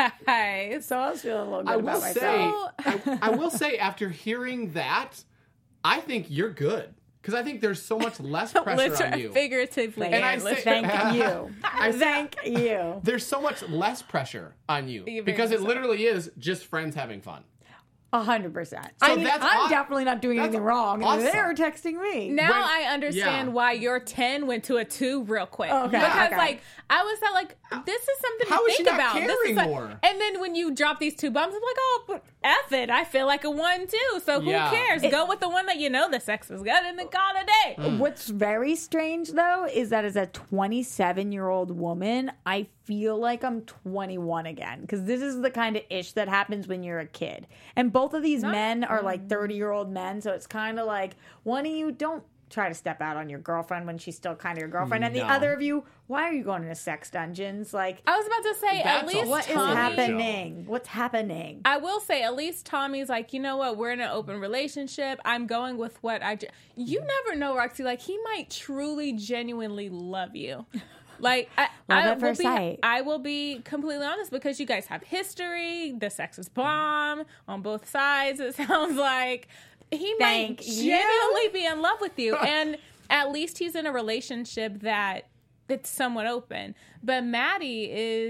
nice. So I was feeling a little good I about will myself. say, I, I will say, after hearing that, I think you're good because I think there's so much less pressure Literally, on you. Figuratively. Thank, And I and say- literally. thank you. I say- Thank you. There's so much less pressure on you You because very it so. literally is just friends having fun. A hundred percent. So I mean, that's I'm aw- definitely not doing that's anything wrong. awesome. They're texting me. Now When- I understand yeah. why your ten went to a two real quick. Okay, Because okay. like I was not like this is something How to is she think not about. This caring is like, more? and then when you drop these two bums, I'm like, oh, but F it. I feel like a one too. So who Yeah. cares? Go with the one that you know the sex is good and then call it a day. Mm. What's very strange though is that as a twenty-seven year old woman, I feel like I'm twenty-one again because this is the kind of ish that happens when you're a kid. And both of these men are like thirty year old men, so it's kind of like one of you don't try to step out on your girlfriend when she's still kind of your girlfriend, and the No. other of you, why are you going into sex dungeons? Like, I was about to say That's at a least what is Tommy. happening? What's happening? I will say, at least Tommy's like, you know what? We're in an open relationship. I'm going with what I. Ju-. You never know, Roxy. Like he might truly, genuinely love you. Like I, Love I at will first be, sight. I will be completely honest because you guys have history. The sex is bomb on both sides. It sounds like he Thank might you. genuinely be in love with you, and at least he's in a relationship that that's somewhat open. But Maddie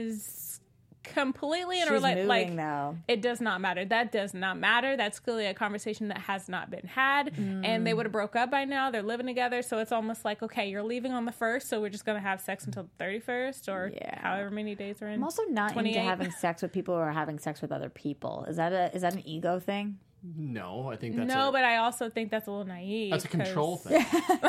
is completely in a She's relationship. Like moving though. it does not matter. That does not matter. That's clearly a conversation that has not been had. And they would have broke up by now. They're living together. So it's almost like, okay, you're leaving on the first, so we're just going to have sex until the thirty-first or Yeah. however many days we're in. I'm also not into twenty-eight. having sex with people who are having sex with other people. Is that a is that an ego thing? No, I think that's no, a, but I also think that's a little naive. that's a 'cause- control thing.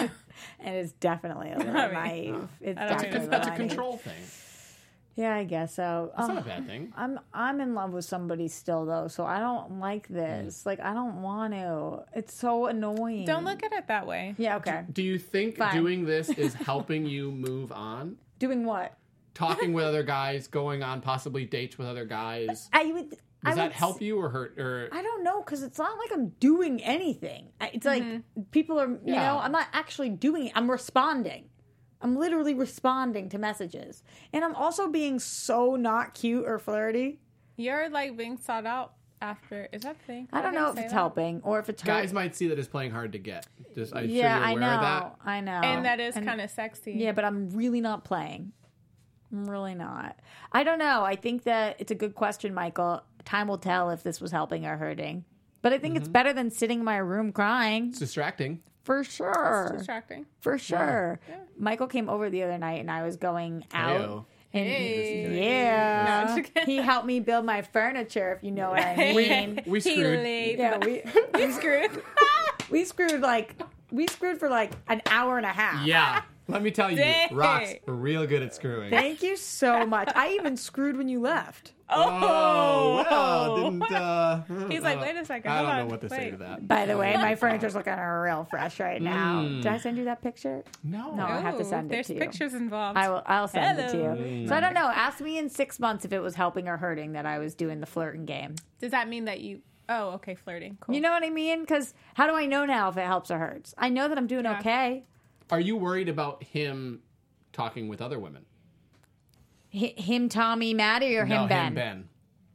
And it's definitely a little I mean, naive. It's I don't definitely mean- That's a naive. control thing. Yeah, I guess so. That's Oh, not a bad thing. I'm I'm in love with somebody still though, so I don't like this. Like I don't want to. It's so annoying. Don't look at it that way. Yeah. Okay. Do you think Fine. doing this is helping you move on? Doing what? Talking with other guys, going on possibly dates with other guys. I would. Does I that would help you or hurt? Or I don't know because it's not like I'm doing anything. I- It's like people are, you Yeah. know, I'm not actually doing it. I'm responding. I'm literally responding to messages. And I'm also being so not cute or flirty. You're like being sought out after. Is that a thing? I don't Did know if say it's that? helping or if it's hurt. guys might see that as playing hard to get. Just I'm yeah, sure I you're know. aware of that. I know. And that is And- kind of sexy. Yeah, but I'm really not playing. I'm really not. I don't know. I think that it's a good question, Michael. Time will tell if this was helping or hurting. But I think it's better than sitting in my room crying. It's distracting. For sure. It's distracting. For sure. Michael came over the other night and I was going out. Heyo. And Hey. yeah. No, I'm just kidding. He helped me build my furniture, if you know what I mean. We He screwed. laid- Yeah, we We screwed. we screwed like we screwed for like an hour and a half. Yeah. Let me tell you, Dang. Rox, we're real good at screwing. Thank you so much. I even screwed when you left. Oh, well, didn't, uh, He's like, wait a second. I hold don't know on, what to say wait. to that. By the way, my furniture's looking real fresh right now. Mm. Did I send you that picture? No. No. I have to Ooh, send it there's to you. pictures involved. I will. I'll send it to Hello. you. So I don't know. Ask me in six months if it was helping or hurting that I was doing the flirting game. Does that mean that you? Oh, okay, flirting. Cool. You know what I mean? Because how do I know now if it helps or hurts? I know that I'm doing Yeah. okay. Are you worried about him talking with other women? H- him, Tommy, Maddie, or no, him, Ben? him, Ben.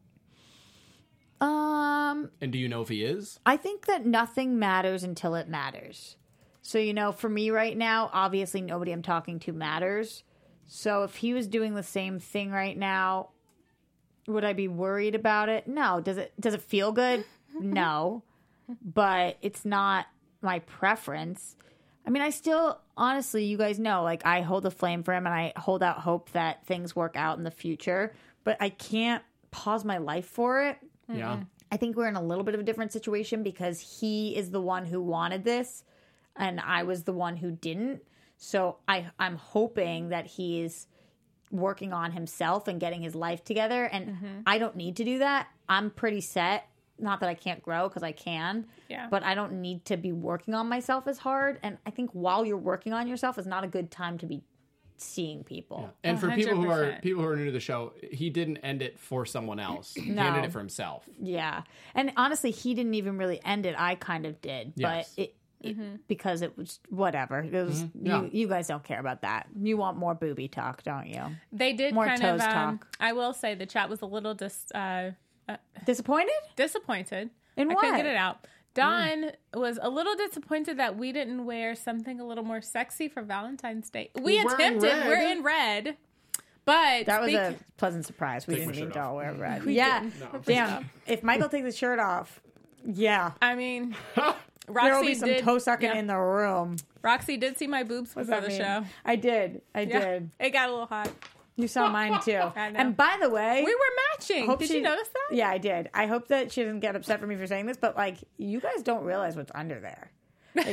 Um, And do you know if he is? I think that nothing matters until it matters. So, you know, for me right now, obviously nobody I'm talking to matters. So if he was doing the same thing right now, would I be worried about it? No. Does it does it feel good? No. But it's not my preference. I mean, I still, honestly, you guys know, like, I hold a flame for him and I hold out hope that things work out in the future. But I can't pause my life for it. Yeah. I think we're in a little bit of a different situation because he is the one who wanted this and I was the one who didn't. So I, I'm hoping that he's working on himself and getting his life together. And I don't need to do that. I'm pretty set. Not that I can't grow because I can. Yeah. But I don't need to be working on myself as hard. And I think while you're working on yourself is not a good time to be seeing people. And for people who are one hundred percent. people who are new to the show, he didn't end it for someone else. He No. ended it for himself. Yeah. And honestly, he didn't even really end it. I kind of did. Yes. But it, it because it was whatever. It was Yeah. you, you guys don't care about that. You want more booby talk, don't you? They did More kind toes of. Um, talk. I will say the chat was a little dis, uh, Disappointed? disappointed. In I what? couldn't get it out. Don was a little disappointed that we didn't wear something a little more sexy for Valentine's Day. We We're wearing attempted. red. We're in red, but That was speak- a pleasant surprise. We Take my didn't need shirt to all off. wear red. We yeah. didn't. Damn. If Michael takes his shirt off, yeah. I mean, There will Roxy be some did. toe sucking yeah. in the room. Roxy did see my boobs What's before that the mean? show. I did. I Yeah, did. it got a little hot. You saw mine too. I know. And by the way, We were matching. hope Did she- you notice that? Yeah, I did. I hope that she doesn't get upset for me for saying this, but like, you guys don't realize what's under there. Like,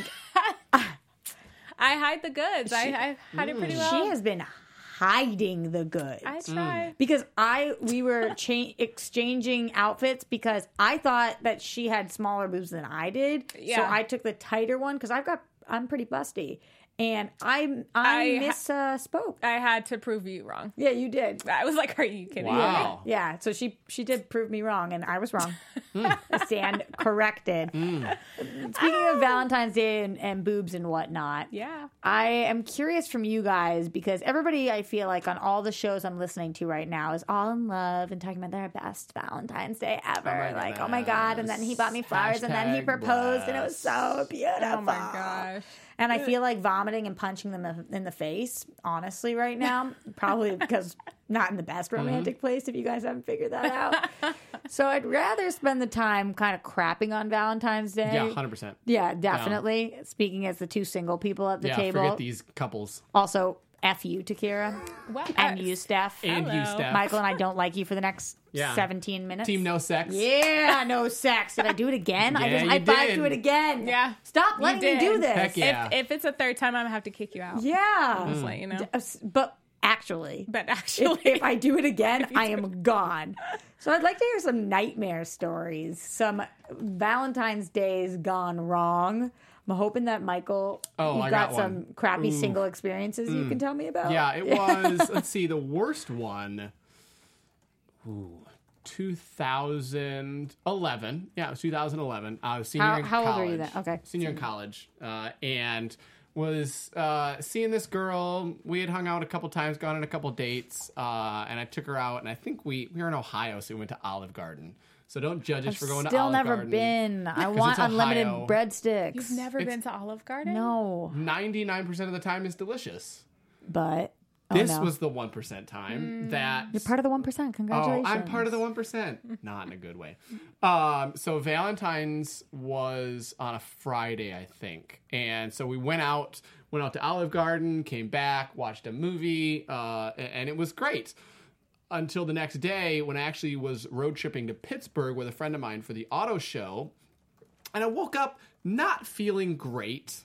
I hide the goods. I, I hide it pretty well. she has been hiding the goods. I try. Because I, we were cha- exchanging outfits because I thought that she had smaller boobs than I did. So Yeah. I took the tighter one because I've got, I'm pretty busty. And I, I, I ha- miss uh, spoke. I had to prove you wrong. Yeah, you did. I was like, "Are you kidding Wow. Yeah, so she she did prove me wrong, and I was wrong. I stand corrected. Speaking of Valentine's Day and, and boobs and whatnot, me?" Yeah. I am curious from you guys because everybody I feel like on all the shows I'm listening to right now is all in love and talking about their best Valentine's Day ever. my like, oh my God. And then he bought me flowers and then he Hashtag proposed and it was so beautiful. Oh my gosh. And I feel like vomiting and punching them in the face, honestly, right now. Probably because not in the best romantic place, if you guys haven't figured that out. So I'd rather spend the time kind of crapping on Valentine's Day. Yeah, one hundred percent. Yeah, definitely. Speaking as the two single people at the Yeah, table. forget these couples. Also, F you, Takira. Well, And uh, you, Steph. And you, Hello. Steph. Michael and I don't like you for the next Yeah. seventeen minutes. Team no sex. Yeah, no sex. Did I do it again? I Yeah, just you high five did. to it again. Yeah. Stop You letting me did. do this. Heck yeah. If, if it's a third time, I'm gonna have to kick you out. Yeah. Just let you know. D- But actually, But if, actually, if I do it again, I am gone. So I'd like to hear some nightmare stories, some Valentine's days gone wrong. I'm hoping that Michael, Oh, you've I got, got some one. crappy Ooh. single experiences you can tell me about. Yeah, it was. Let's see, the worst one. Ooh, two thousand eleven. Yeah, it was two thousand eleven. I was senior How- in how college. old were you then? Okay. Senior in college, uh, and was uh, seeing this girl. We had hung out a couple times, gone on a couple dates, uh, and I took her out. And I think we we were in Ohio, so we went to Olive Garden. So don't judge us I've for going to still Olive never Garden. been. I 'Cause want it's unlimited Ohio. breadsticks. you've never It's- been to Olive Garden? No, ninety-nine percent of the time is delicious. but This no. was the one percent time that You're part of the one percent. Oh, Congratulations. I'm part of the one percent. Not in a good way. Um, so Valentine's was on a Friday, I think. And so we went out, went out to Olive Garden, came back, watched a movie, uh, and it was great. Until the next day when I actually was road tripping to Pittsburgh with a friend of mine for the auto show. And I woke up not feeling great.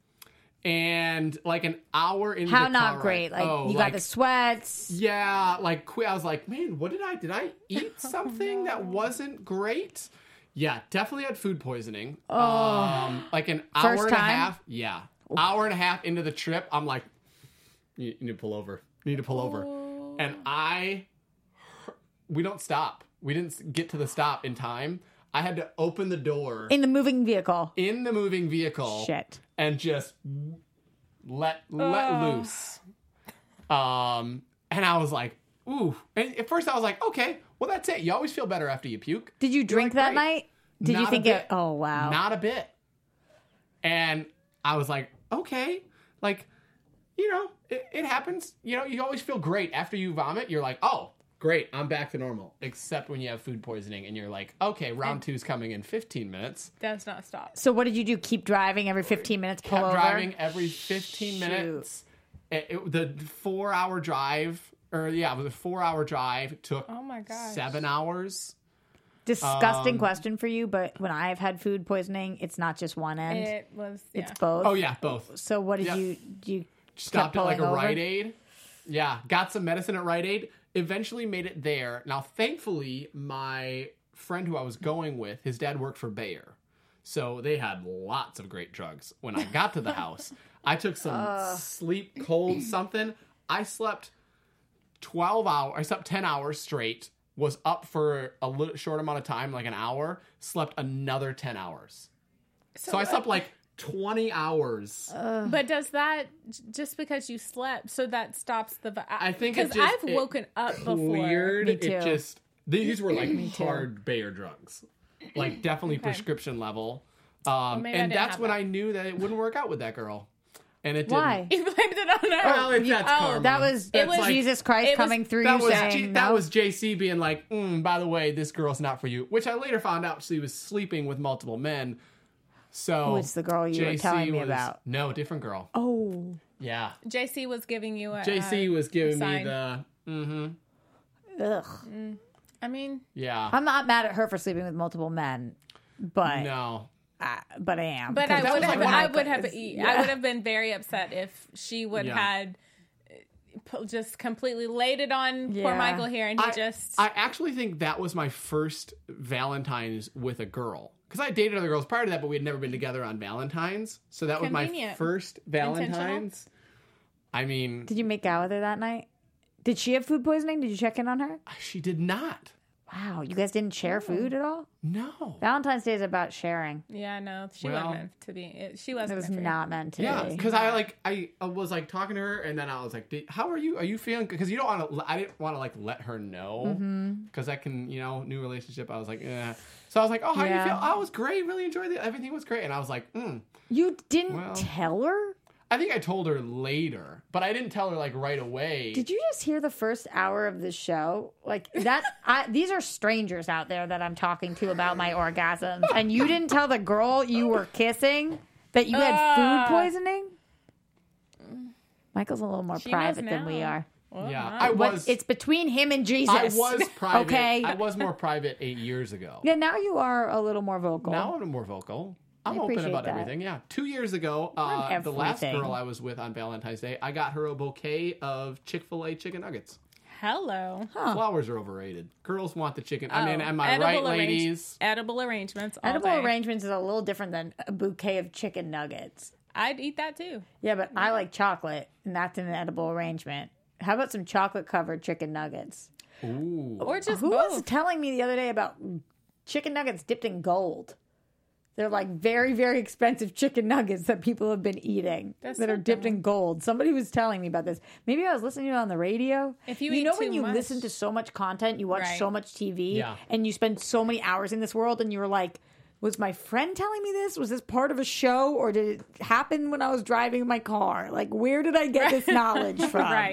And like an hour into How the not car great? ride- Like oh, you like, got the sweats. yeah, like qu- I was like, man, what did I did I eat something Oh, that wasn't great? Yeah, definitely had food poisoning. Um, like an hour First and a time? half. Yeah, hour and a half into the trip, I'm like, you, you need to pull over. You need to pull over. And I, we don't stop. We didn't get to the stop in time. I had to open the door In the moving vehicle. in the moving vehicle Shit. and just let let Oh. loose. Um, and I was like, ooh. And at first I was like, okay, well that's it. You always feel better after you puke. Did you You're drink like, that great. night? Did you Not a think bit. it? Oh, wow. Not a bit. And I was like, okay, like, you know, it, it happens. You know, you always feel great after you vomit. You're like, oh, great, I'm back to normal. Except when you have food poisoning and you're like, okay, round two's coming in fifteen minutes. Does not stop. So what did you do? Keep driving every fifteen minutes, pull Kept over? driving every fifteen minutes. It, it, the four hour drive, or yeah, it was a four hour drive. Took Oh my gosh. seven hours. Disgusting Um, question for you, but when I've had food poisoning, it's not just one end. It was. Yeah. It's both. Oh yeah, both. So what did Yep. you you Stopped kept at like a pulling over? Rite Aid. Yeah, got some medicine at Rite Aid. Eventually made it there. Now, thankfully, my friend who I was going with, his dad worked for Bayer. So they had lots of great drugs. When I got to the house, I took some sleep cold something. I slept twelve hours. I slept ten hours straight. Was up for a little short amount of time, like an hour. Slept another ten hours. So, I slept like twenty hours. But does that just because you slept, so that stops the? vi- I think it because just- I've it woken up before. Cleared. Me It too. just these were like hard Bayer drugs, like definitely Okay. prescription level. Um, maybe I and didn't that's have when that. I knew that it wouldn't work out with that girl, and it Why? You blamed it on her. didn't. Well, it, that's oh, karma. That was That's was- like- Jesus Christ it was- coming through that you was saying G- that no? was J C being like, mm, by the way, this girl's not for you. Which I later found out she was sleeping with multiple men. So Who is the girl you were J C telling me was- about? No, different girl. Oh. Yeah, J C was giving you a. J C was giving me sign. the. Mm-hmm. Ugh. I mean, Yeah. I'm not mad at her for sleeping with multiple men, but no. I, but I am. but 'Cause I that would was have. like when I I- would have. e- I would have been very upset if she would Yeah. had uh, pu- just completely laid it on poor Yeah. Michael here, and he I, just. I actually think that was my first Valentine's with a girl. Because I dated other girls prior to that, but we had never been together on Valentine's. So that was my Convenient. first Valentine's. I mean, Did you make out with her that night? Did she have food poisoning? Did you check in on her? she did not. Wow, you guys didn't share food at all? No. Valentine's Day is about sharing. yeah, no, she Well- wasn't meant to be. It, she wasn't. It was meant for you. not meant to Yeah, be. because I like I, I was like talking to her, and then I was like, "Did- "How are you? Are you feeling?" Because you don't want to. I didn't want to like let her know Mm-hmm. because that can, you know, new relationship. I was like, eh. So I was like, "Oh, how do Yeah. you feel?" Oh, I was great. Really enjoyed it. Everything was great. And I was like, mm. You didn't Well- tell her? I think I told her later, but I didn't tell her like right away. Did you just hear the first hour of the show? Like that I these are strangers out there that I'm talking to about my orgasms. And you didn't tell the girl you were kissing that you had Ah. food poisoning? Michael's a little more She private knows than we now. are. Well, Yeah, wow. I What- was. it's between him and Jesus. I was private. Okay. I was more private eight years ago. Yeah, now you are a little more vocal. Now I'm more vocal. I'm I open appreciate about that. everything. Yeah. Two years ago, uh, the last everything. girl I was with on Valentine's Day, I got her a bouquet of Chick-fil-A chicken nuggets. Hello. Flowers are overrated. Girls want the chicken. I mean, Oh, am I edible right, arrange- ladies? Edible arrangements. All Edible day. arrangements is a little different than a bouquet of chicken nuggets. I'd eat that too. Yeah, but I like chocolate, and that's an edible arrangement. How about some chocolate covered chicken nuggets? Ooh. Or just Who both. was telling me the other day about chicken nuggets dipped in gold? They're like very, very expensive chicken nuggets that people have been eating That's that are not dipped dumb. in gold. Somebody was telling me about this. Maybe I was listening to it on the radio. If you you eat know when too you much- listen to so much content, you watch Right. so much T V, Yeah. and you spend so many hours in this world, and you're like, was my friend telling me this? Was this part of a show, or did it happen when I was driving my car? Like, where did I get this knowledge from? Right.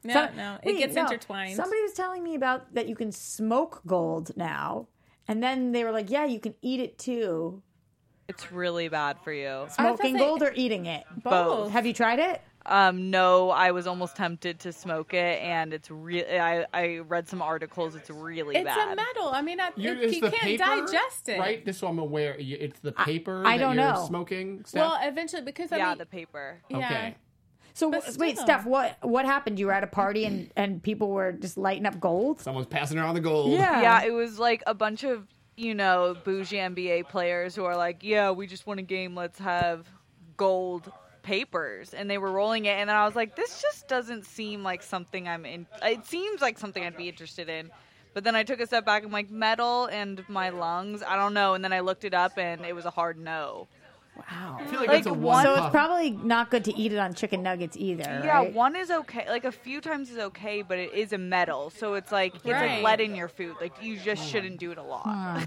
Yeah, Some- no, it wait, gets no. intertwined. Somebody was telling me about that you can smoke gold now, and then they were like, "Yeah, you can eat it too." It's really bad for you. Smoking say- gold or eating it? Both. Have you tried it? Um, no, I was almost tempted to smoke it, and it's really. I, I read some articles. It's really It's bad. a metal. I mean, I, You, it, is you the can't paper, digest it. right? Just so I'm aware, you- it's the paper I that don't you're know. smoking. Steph? Well, eventually, because I Yeah, mean, the paper. yeah. okay. So But w- wait, still. Steph, what what happened? You were at a party and and people were just lighting up gold. Someone's passing around the gold. Yeah, it was like a bunch of, you know, bougie N B A players who are like, yeah, we just won a game. Let's have gold papers. And they were rolling it. And then I was like, this just doesn't seem like something I'm in. It seems like something I'd be interested in. But then I took a step back. I'm like, metal and my lungs. I don't know. And then I looked it up and it was a hard no. Wow. I feel like, Like, it's a one- one. So it's puff. probably not good to eat it on chicken nuggets either. Yeah, right? one is okay. Like a few times is okay, but it is a metal. So it's like, it's Right. like lead in your food. Like you just shouldn't do it a lot.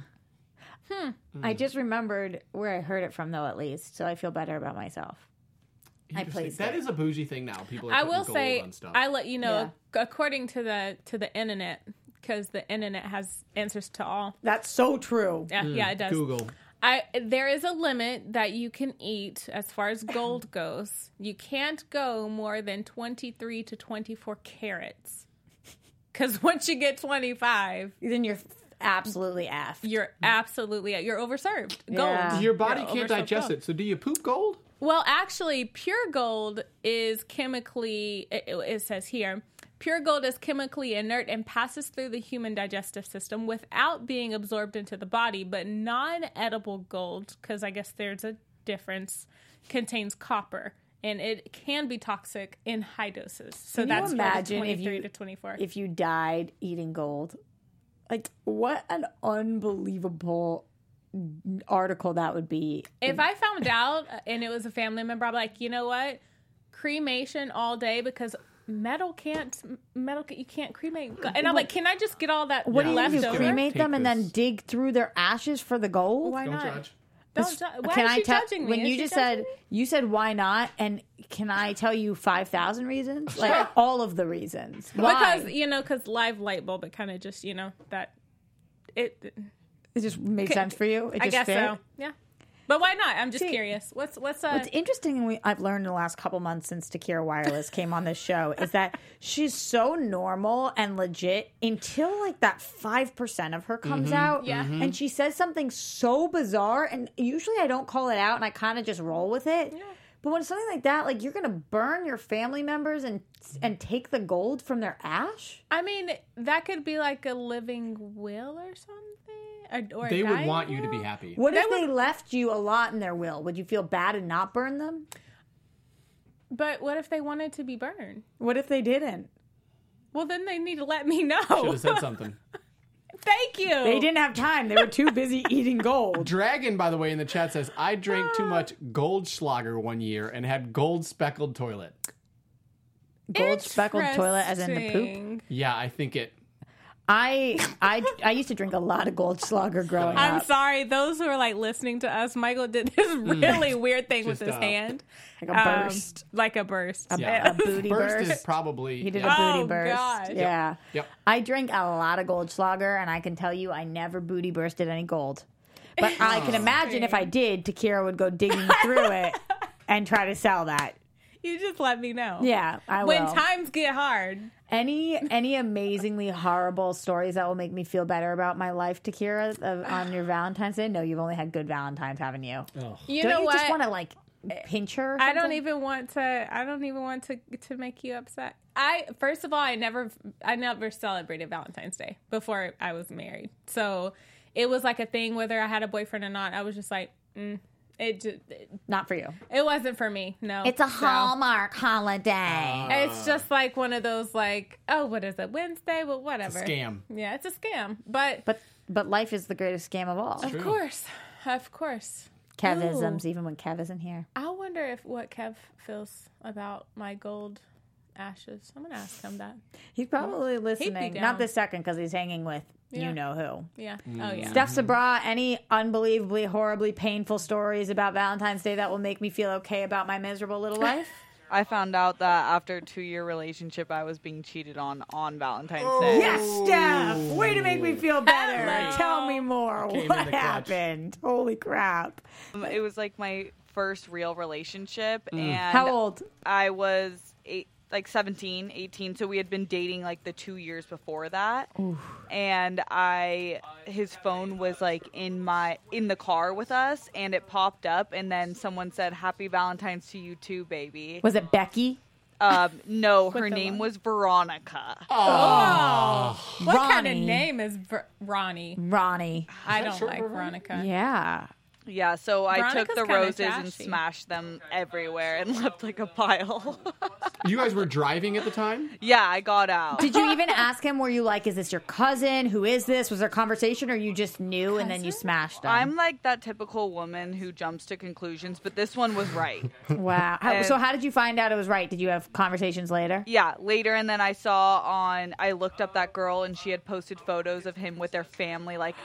I just remembered where I heard it from, though, at least, so I feel better about myself. I Interesting. placed That it. is a bougie thing now. People are I putting will gold say, on stuff. I let you know, according to the to the internet, because the internet has answers to all. That's so true. Yeah, yeah, it does. Google. I there is a limit that you can eat as far as gold goes. You can't go more than twenty-three to twenty-four carats. Because once you get twenty-five, Then you're absolutely effed. you're absolutely you're overserved. Yeah. Gold. Your body You're can't overserved digest gold. it. So do you poop gold? Well, actually, pure gold is chemically, it, it says here, pure gold is chemically inert and passes through the human digestive system without being absorbed into the body. But non-edible gold, because I guess there's a difference, contains copper. And it can be toxic in high doses. So Can you that's imagine if twenty-three you- to twenty-four. If you died eating gold, like, what an unbelievable article that would be. If I found out and it was a family member, I'd be like, you know what? Cremation all day because metal can't, metal, you can't cremate. And I'm like, can I just get all that What do you left do? over? Cremate Take them and then this. dig through their ashes for the gold? Why Don't not? judge. Don't ju- Why can is I she tell judging me? when Is you she just judging said me? you said why not, and can I tell you five thousand reasons, like all of the reasons why? Because, you know, because live light bulb, it kind of just, you know, that, it, It just makes sense for you. It I just guess fit? so. Yeah. But why not? I'm just See, curious. What's, what's, uh, What's interesting, and we, I've learned in the last couple months since Takira Wireless came on this show, is that she's so normal and legit until like that five percent of her comes out. Yeah. Mhm. And she says something so bizarre, and usually I don't call it out and I kind of just roll with it. Yeah. But when it's something like that, like you're going to burn your family members and and take the gold from their ash? I mean, that could be like a living will or something. Or, or a They would dying want you to will. be happy. What if They they left you a lot in their will? Would you feel bad and not burn them? But what if they wanted to be burned? What if they didn't? Well, then they need to let me know. Should have said something. Thank you. They didn't have time. They were too busy eating gold. Dragon, by the way, in the chat says, I drank too much Goldschlager one year and had gold speckled toilet. Gold speckled toilet as in the poop. Interesting. Yeah, I think it. I I I used to drink a lot of Goldschlager growing I'm up. sorry, those who are like listening to us, Michael did this really weird thing with Just, his uh, hand. Like a Um, burst. like a burst. A, Yeah. a booty Burst burst. is probably. He did yeah. a booty Oh, burst. gosh. Yep. Yeah. Yep. I drank a lot of Goldschlager, and I can tell you I never booty bursted any gold. But I can imagine if I did, Takira would go digging through it and try to sell that. You just let me know. Yeah, I will. When times get hard. Any any amazingly horrible stories that will make me feel better about my life, Takira, of, on your Valentine's Day? No, you've only had good Valentines, haven't you? You Don't know you what? just want to like pinch her? or I don't something? even want to. I don't even want to to make you upset. I first of all, I never, I never celebrated Valentine's Day before I was married. So it was like a thing whether I had a boyfriend or not. I was just like, mm, it just, it, Not for you. it wasn't for me. No, It's a So, Hallmark holiday. It's just like one of those like, oh, what is it, Wednesday? Well, whatever. Scam. Yeah, it's a scam. But, but but life is the greatest scam of all. of course, of course. Kevisms, Ooh. even when Kev isn't here. I wonder if what Kev feels about my gold ashes. I'm gonna ask him that. He's probably listening. down. Not this second because he's hanging with Yeah. you know who. Yeah. Oh yeah. Steph Sabra, any unbelievably, horribly painful stories about Valentine's Day that will make me feel okay about my miserable little life? I found out that after a two-year relationship, I was being cheated on on Valentine's Day. Yes, Steph! Way to make me feel better. Hello. Tell me more. Came in What the clutch. happened? Holy crap. Um, It was like my first real relationship, and How old? I was eight, like seventeen, eighteen. So we had been dating like the two years before that. And I, his phone was like in my, in the car with us, and it popped up, and then someone said, "Happy Valentine's to you too, baby." Was it Becky? Um, no, her the name one? was Veronica. Oh, what kind of Ronnie. name is Ver- Ronnie? Ronnie. I that don't short like for Ronnie? Veronica. Yeah. Yeah, so I Veronica's took the kinda roses and trashy. smashed them everywhere and left like a pile. You guys were driving at the time? Yeah, I got out. Did you even ask him, were you like, is this your cousin? Who is this? Was there a conversation or you just knew and then you smashed them? I'm like that typical woman who jumps to conclusions, but this one was right. Wow. How, And- so how did you find out it was right? Did you have conversations later? Yeah, later, and then I saw on, I looked up that girl, and she had posted photos of him with their family, like,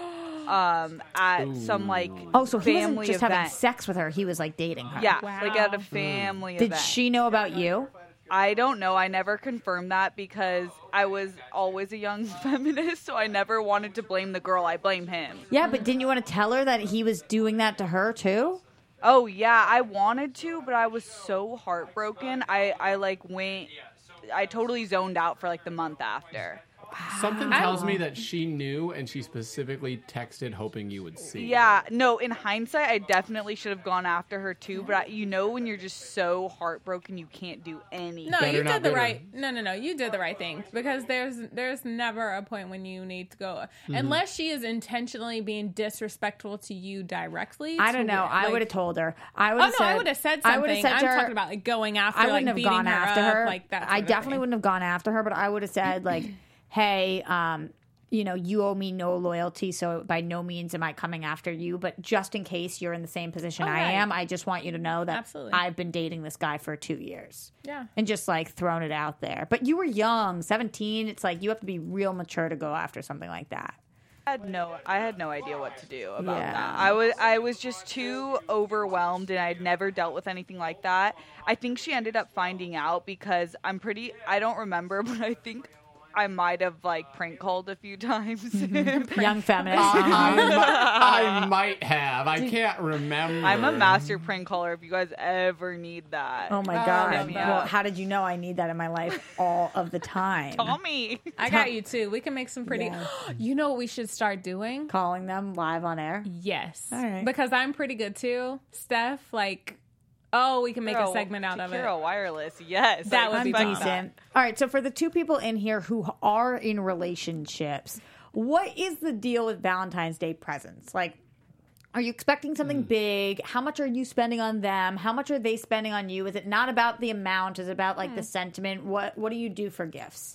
um, at some, like, Oh, so he family wasn't just event. having sex with her. He was like dating her. Yeah, Wow. like at a family Did event. she know about you? I don't know. I never confirmed that because I was always a young feminist, so I never wanted to blame the girl. I blame him. Yeah, but didn't you want to tell her that he was doing that to her too? Oh yeah, I wanted to, but I was so heartbroken. I I like went. I totally zoned out for like the month after. Something tells me that she knew and she specifically texted hoping you would see. Yeah, no, in hindsight, I definitely should have gone after her too, but I, you know when you're just so heartbroken you can't do anything. No, Better you not did the bitter. right. No, no, no. You did the right thing because there's there's never a point when you need to go unless she is intentionally being disrespectful to you directly. I to don't know. where- I like- would have told her. I would Oh have no, said, I would have said I something. would have said I'm to her, talking about like going after. I wouldn't like, have beating gone her after up, her. Like that. I sort of definitely thing. wouldn't have gone after her, but I would have said like, "Hey, um, you know, you owe me no loyalty, so by no means am I coming after you. But just in case you're in the same position Oh, I right. am, I just want you to know that Absolutely. I've been dating this guy for two years." Yeah. And just like thrown it out there. But you were young, seventeen. It's like you have to be real mature to go after something like that. I had no, I had no idea what to do about Yeah. that. I was, I was just too overwhelmed, and I'd never dealt with anything like that. I think she ended up finding out because I'm pretty. I don't remember, but I think I might have like prank called a few times. Young feminist. I, I, might, I might have. I can't remember. I'm a master prank caller. If you guys ever need that, Oh my Oh, god! hit me Well, up. how did you know I need that in my life all of the time? Tommy. I got you too. We can make some pretty. Yeah. You know what we should start doing? Calling them live on air. Yes. All right. Because I'm pretty good too. Steph, like, oh, we can make a Girl, segment out of it. Secure Wireless, yes. That I would I'm be expect fun. decent. All right, so for the two people in here who are in relationships, what is the deal with Valentine's Day presents? Like, are you expecting something big? How much are you spending on them? How much are they spending on you? Is it not about the amount? Is it about like the sentiment? What What do you do for gifts?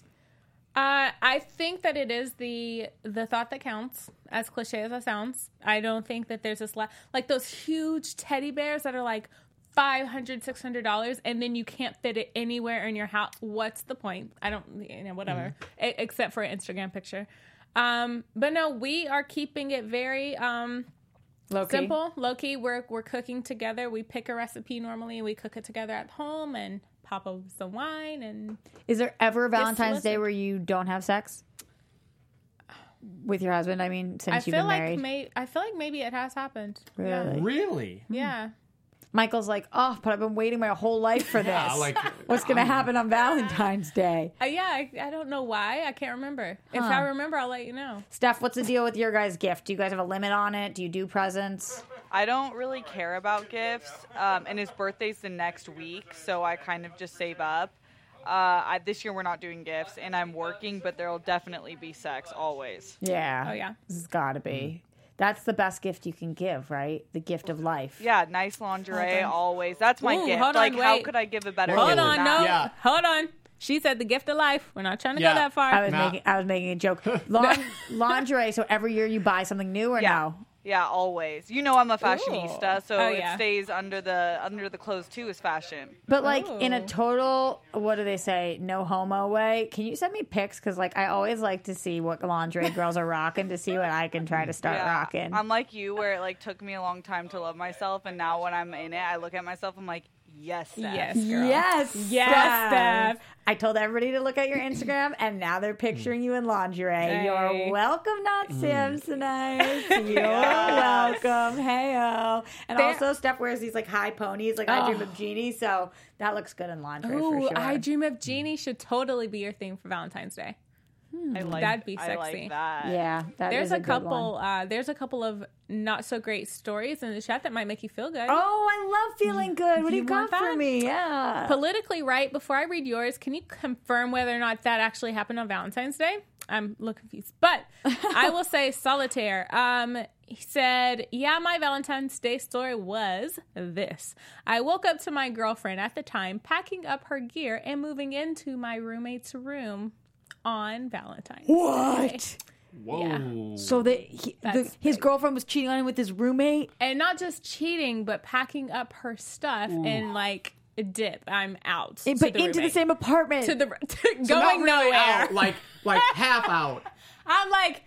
Uh, I think that it is the the thought that counts, as cliche as that sounds. I don't think that there's this la- like those huge teddy bears that are like five hundred dollars, six hundred dollars, and then you can't fit it anywhere in your house. What's the point? I don't, you know, whatever, E- except for an Instagram picture. Um, but no, we are keeping it very um, Low key? simple, low key. We're we're cooking together. We pick a recipe normally. We cook it together at home and pop up some wine and. Is there ever a Valentine's Day listen. where you don't have sex with your husband? I mean, since I you've feel been like married. may, I feel like maybe it has happened. Yeah. Really? Really? Yeah. Michael's like, oh, but I've been waiting my whole life for this. Yeah, like What's going to happen on Valentine's Day? Uh, yeah, I, I don't know why. I can't remember. If Huh. I remember, I'll let you know. Steph, what's the deal with your guys' gift? Do you guys have a limit on it? Do you do presents? I don't really care about gifts, um, and his birthday's the next week, so I kind of just save up. Uh, I, this year we're not doing gifts, and I'm working, but there will definitely be sex always. Yeah. Oh, yeah. This has got to be. That's the best gift you can give, right? The gift of life. Yeah, nice lingerie always. That's my Ooh, gift. hold on, like, how wait. could I give a better Hold gift Hold than on, that? no. Yeah. Hold on. She said the gift of life. We're not trying to Yeah. go that far. I was Nah. making I was making a joke. Lon- lingerie, so every year you buy something new or Yeah. no? Yeah, always. You know I'm a fashionista, so Oh, it yeah. stays under the under the clothes too as fashion. But like in a Oh. total, what do they say? No homo way. Can you send me pics? Because like I always like to see what lingerie girls are rocking to see what I can try to start Yeah. rocking. I'm like you, where it like took me a long time to love myself, and now when I'm in it, I look at myself. I'm like, Yes, Steph. Yes, girl. Yes, Yes, Steph. Steph. I told everybody to look at your Instagram, and now they're picturing you in lingerie. Hey. You're welcome, not Samsonite. You're welcome. Hey-o. And There- also, Steph wears these like high ponies, like I Dream Oh. of Jeannie, so that looks good in lingerie Ooh, for sure. I Dream of Jeannie should totally be your theme for Valentine's Day. I like, That'd be I sexy. like that. Yeah, that There's is a, good couple. one. Uh, there's a couple of not so great stories in the chat that might make you feel good. Oh, I love feeling good. What do You you got want for that? me? Yeah. Politically right, before I read yours, can you confirm whether or not that actually happened on Valentine's Day? I'm a little confused. But I will say Solitaire. Um, he said, yeah, my Valentine's Day story was this. I woke up to my girlfriend at the time packing up her gear and moving into my roommate's room on Valentine's Day. What? Whoa. So that he, the, That's his big. girlfriend was cheating on him with his roommate? And not just cheating, but packing up her stuff and like a dip. I'm out. Eh, to but the into the roommate. same apartment. to the to, So not going really nowhere. out, like like half out. I'm like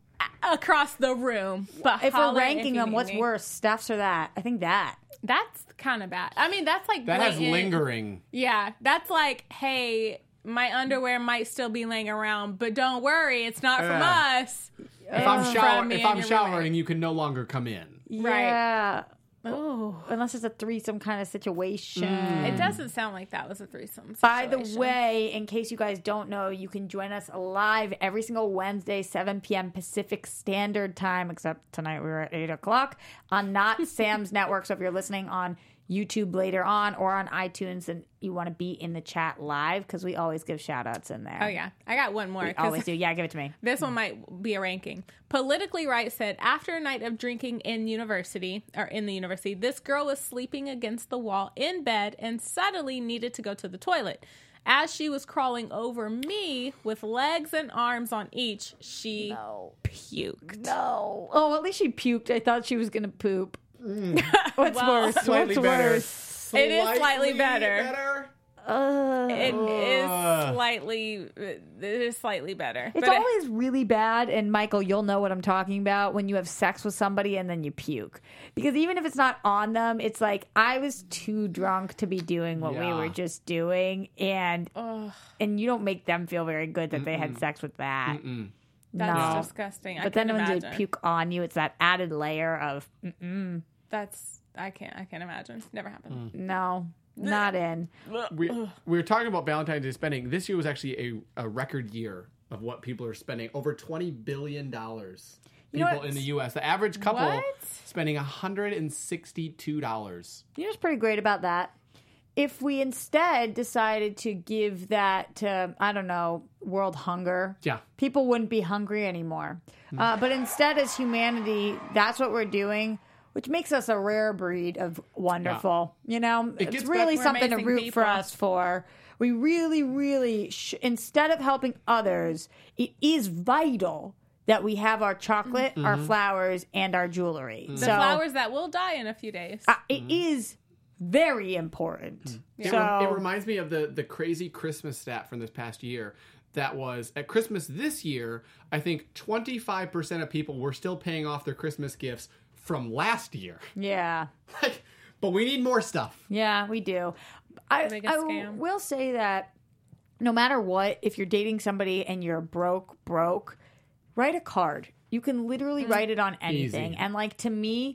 a- across the room. But if we're holler ranking you them, need what's me. worse, Steph's or that? I think that. That's kind of bad. I mean, that's like That has blatant- lingering. Yeah, that's like, hey, my underwear might still be laying around, but don't worry, it's not from Yeah. us. If I'm from shower, me if and I'm your showering, roommate. you can no longer come in. Right. Yeah. Oh, Unless it's a threesome kind of situation. it doesn't sound like that was a threesome. By the situation. way, in case you guys don't know, you can join us live every single Wednesday, seven p.m. Pacific Standard Time, except tonight we were at eight o'clock, on Not Sam's Network. So if you're listening on YouTube later on or on iTunes and you want to be in the chat live, because we always give shout outs in there. Oh yeah, I got one more. We 'cause always do. Yeah, give it to me. This one might be a ranking. Politically Right said, after a night of drinking in university, or in the university, this girl was sleeping against the wall in bed and suddenly needed to go to the toilet. As she was crawling over me with legs and arms on each, she No. puked. No. Oh, at least she puked. I thought she was going to poop. What's Well, worse? Slightly What's better. worse? It is slightly better. better. Uh, It is Ugh. slightly, it is slightly better. It's But it- always really bad, and Michael, you'll know what I'm talking about when you have sex with somebody and then you puke. Because even if it's not on them, it's like I was too drunk to be doing what we Yeah. were just doing, and Ugh, and you don't make them feel very good that they had sex with that. Mm-mm. that's No. disgusting. I But then can when imagine. they puke on you, it's that added layer of mm-mm, That's, I can't, I can't imagine. Never happened. no, not in. We, we were talking about Valentine's Day spending. This year was actually a, a record year of what people are spending. Over twenty billion dollars. know People what? in the U S. The average couple What? spending one hundred sixty-two dollars. You know what's pretty great about that? If we instead decided to give that to, I don't know, world hunger, Yeah. people wouldn't be hungry anymore. Uh, but instead, as humanity, that's what we're doing, which makes us a rare breed of wonderful. You know, It it's gets really We're something to amazing root for people. us for. We really, really, sh- instead of helping others, it is vital that we have our chocolate, our flowers, and our jewelry. The So flowers that will die in a few days. uh, it is very important. It, So re- it reminds me of the, the crazy Christmas stat from this past year. That was at Christmas this year, I think twenty-five percent of people were still paying off their Christmas gifts from last year. yeah, Like, but we need more stuff. yeah, we do. I, biggest I scam. will say that no matter what, if you're dating somebody and you're broke, broke, write a card. You can literally write it on anything. Easy. And like to me,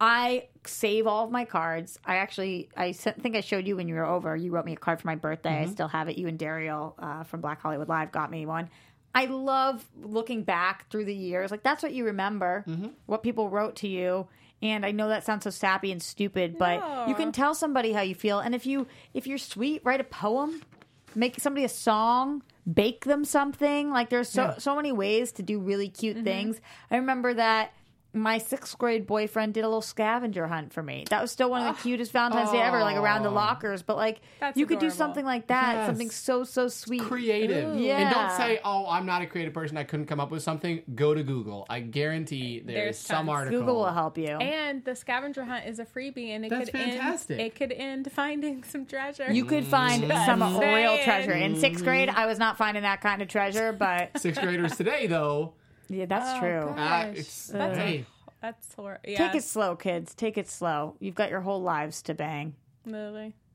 I save all of my cards. I actually, I sent, think I showed you when you were over. You wrote me a card for my birthday. I still have it. You and Daryl uh, from Black Hollywood Live got me one. I love looking back through the years. Like that's what you remember, what people wrote to you. And I know that sounds so sappy and stupid, but you can tell somebody how you feel. And if you if you're sweet, write a poem, make somebody a song, bake them something. Like there's so Yeah. so many ways to do really cute things. I remember that my sixth grade boyfriend did a little scavenger hunt for me. That was still one of the cutest Valentine's Day ever, like around the lockers. But like That's you could do adorable. something like that, Yes. something so so sweet. Creative. Yeah. And don't say, oh, I'm not a creative person. I couldn't come up with something. Go to Google. I guarantee there's, There's some tons. article. Google will help you. And the scavenger hunt is a freebie, and it That's could fantastic. end. It could end finding some treasure. You could find Just some real saying. treasure. In sixth grade, I was not finding that kind of treasure, but Sixth graders today, though, yeah, that's Oh, true. God. uh, Gosh. it's That's hey, That's horrible. Yeah, Take it slow, kids. Take it slow. You've got your whole lives to bang. literally.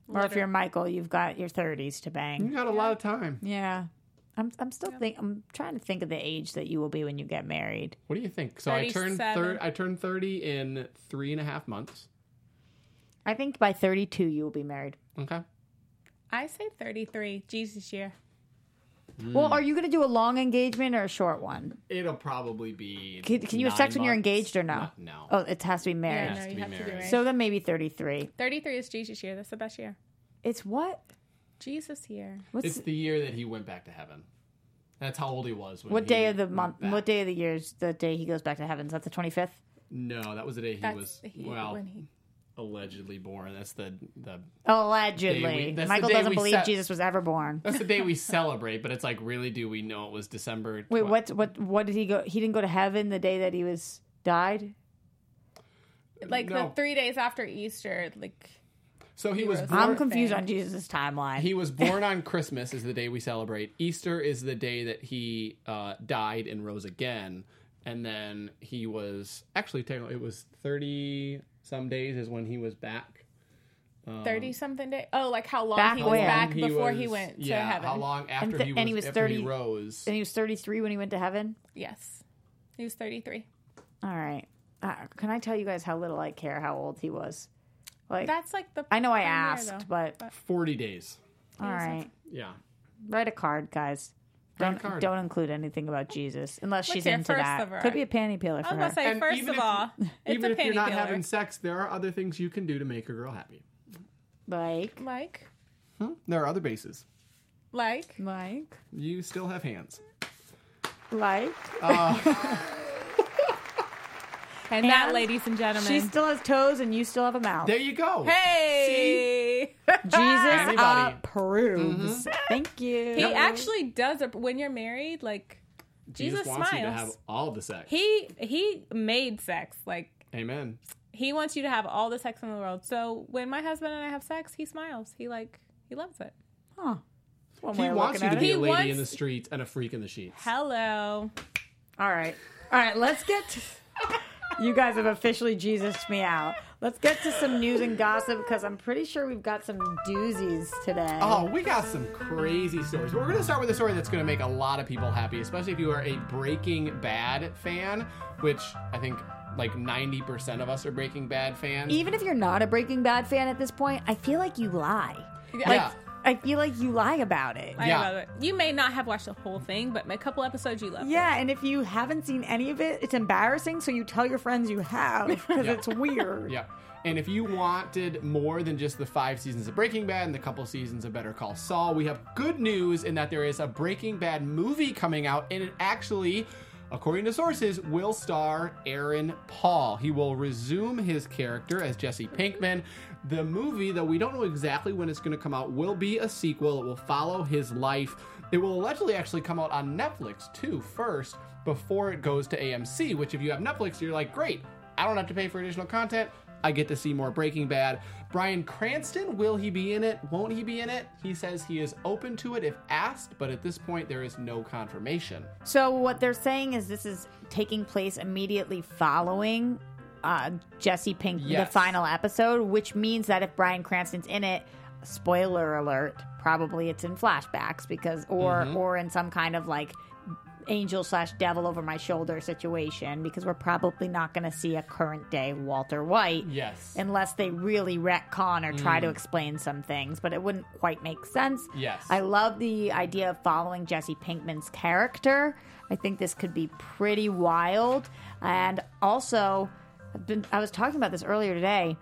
Or if you're Michael, you've got your thirties to You bang. got a lot of time. Yeah. I'm I'm still think I'm trying to think of the age that you will be when you get married. What do you think? So I turned thirty-seven. third. I turned thirty in three and a half months. I think by thirty-two you will be married. Okay. I say thirty-three. Jesus year. Well, are you going to do a long engagement or a short one? It'll probably be. Can, can you have nine sex when you're months. engaged or no? No. Oh, it has to be married. Yeah, has no, to you be have to be married. married. So then maybe thirty-three. thirty-three is Jesus year. That's the best year. It's what? Jesus year. What's It's the year that he went back to heaven. That's how old he was. When what he day of the went month? back. What day of the year is the day he goes back to heaven? Is that the twenty-fifth? No, that was the day he That's was he, well when he. allegedly born. That's the the Allegedly. Day we- that's the Michael day doesn't we believe set- Jesus was ever born. that's the day we celebrate. But it's like, really, do we know it was December? Wait, tw- what? What? What did he go? He didn't go to heaven the day that he was died. Like No. the three days after Easter, like So he was Heroes. born. I'm confused thing. on Jesus' timeline. He was born on Christmas is the day we celebrate. Easter is the day that he uh, died and rose again. And then he was actually technically it was thirty some days is when he was back. thirty something day. Oh, like how long Back he when? was How back He before was- he went to yeah, heaven. how long after th- he was, and he was after thirty he rose? and he was thirty-three when he went to heaven. Yes, he was thirty-three. All right. Uh, can I tell you guys how little I care how old he was? Like, That's like the. I know I prime year, asked, though. but forty days. all right. Yeah. Write a card, guys. Write a Don't card. don't include anything about Jesus unless What's she's your into first that. of her? Could be a panty peeler I for was her. gonna say, And first even of if- all, it's Even a if you're panty not peeler. having sex, there are other things you can do to make a girl happy. Like, like, Hmm? There are other bases. like, like, You still have hands. like. and that, Hands. ladies and gentlemen. She still has toes and you still have a mouth. There you go. hey, Jesus Anybody. approves. Thank you. he actually does. A, when you're married, like Jesus, Jesus wants smiles. you to have all the sex. he he made sex. Like Amen. he wants you to have all the sex in the world. So when my husband and I have sex, he smiles. He like he loves it. Huh. One He way of wants you looking to at be it. a He lady in wants- the streets and a freak in the sheets. Hello. All right. All right, let's get to... You guys have officially Jesused me out. Let's get to some news and gossip because I'm pretty sure we've got some doozies today. Oh, we got some crazy stories. We're going to start with a story that's going to make a lot of people happy, especially if you are a Breaking Bad fan, which I think like ninety percent of us are Breaking Bad fans. Even if you're not a Breaking Bad fan at this point, I feel like you lie. Yeah. Like, Yeah. I feel like you lie about it. I Yeah. love it. You may not have watched the whole thing, but a couple episodes you love. Yeah, and if you haven't seen any of it, it's embarrassing, so you tell your friends you have because Yeah. it's weird. Yeah. And if you wanted more than just the five seasons of Breaking Bad and the couple seasons of Better Call Saul, we have good news in that there is a Breaking Bad movie coming out, and it actually, according to sources, will star Aaron Paul. He will resume his character as Jesse Pinkman. The movie, though we don't know exactly when it's going to come out, will be a sequel. It will follow his life. It will allegedly actually come out on Netflix, too, first, before it goes to A M C, which if you have Netflix, you're like, great, I don't have to pay for additional content. I get to see more Breaking Bad. Bryan Cranston, will he be in it? Won't he be in it? He says he is open to it if asked, but at this point, there is no confirmation. So what they're saying is this is taking place immediately following uh, Jesse Pink, Yes. the final episode, which means that if Bryan Cranston's in it, spoiler alert, probably it's in flashbacks because, or Mm-hmm. or in some kind of like angel slash devil over my shoulder situation because we're probably not going to see a current day Walter White. Yes. Unless they really retcon or try to explain some things, but it wouldn't quite make sense. Yes. I love the idea of following Jesse Pinkman's character. I think this could be pretty wild. And also, I've been, I was talking about this earlier today.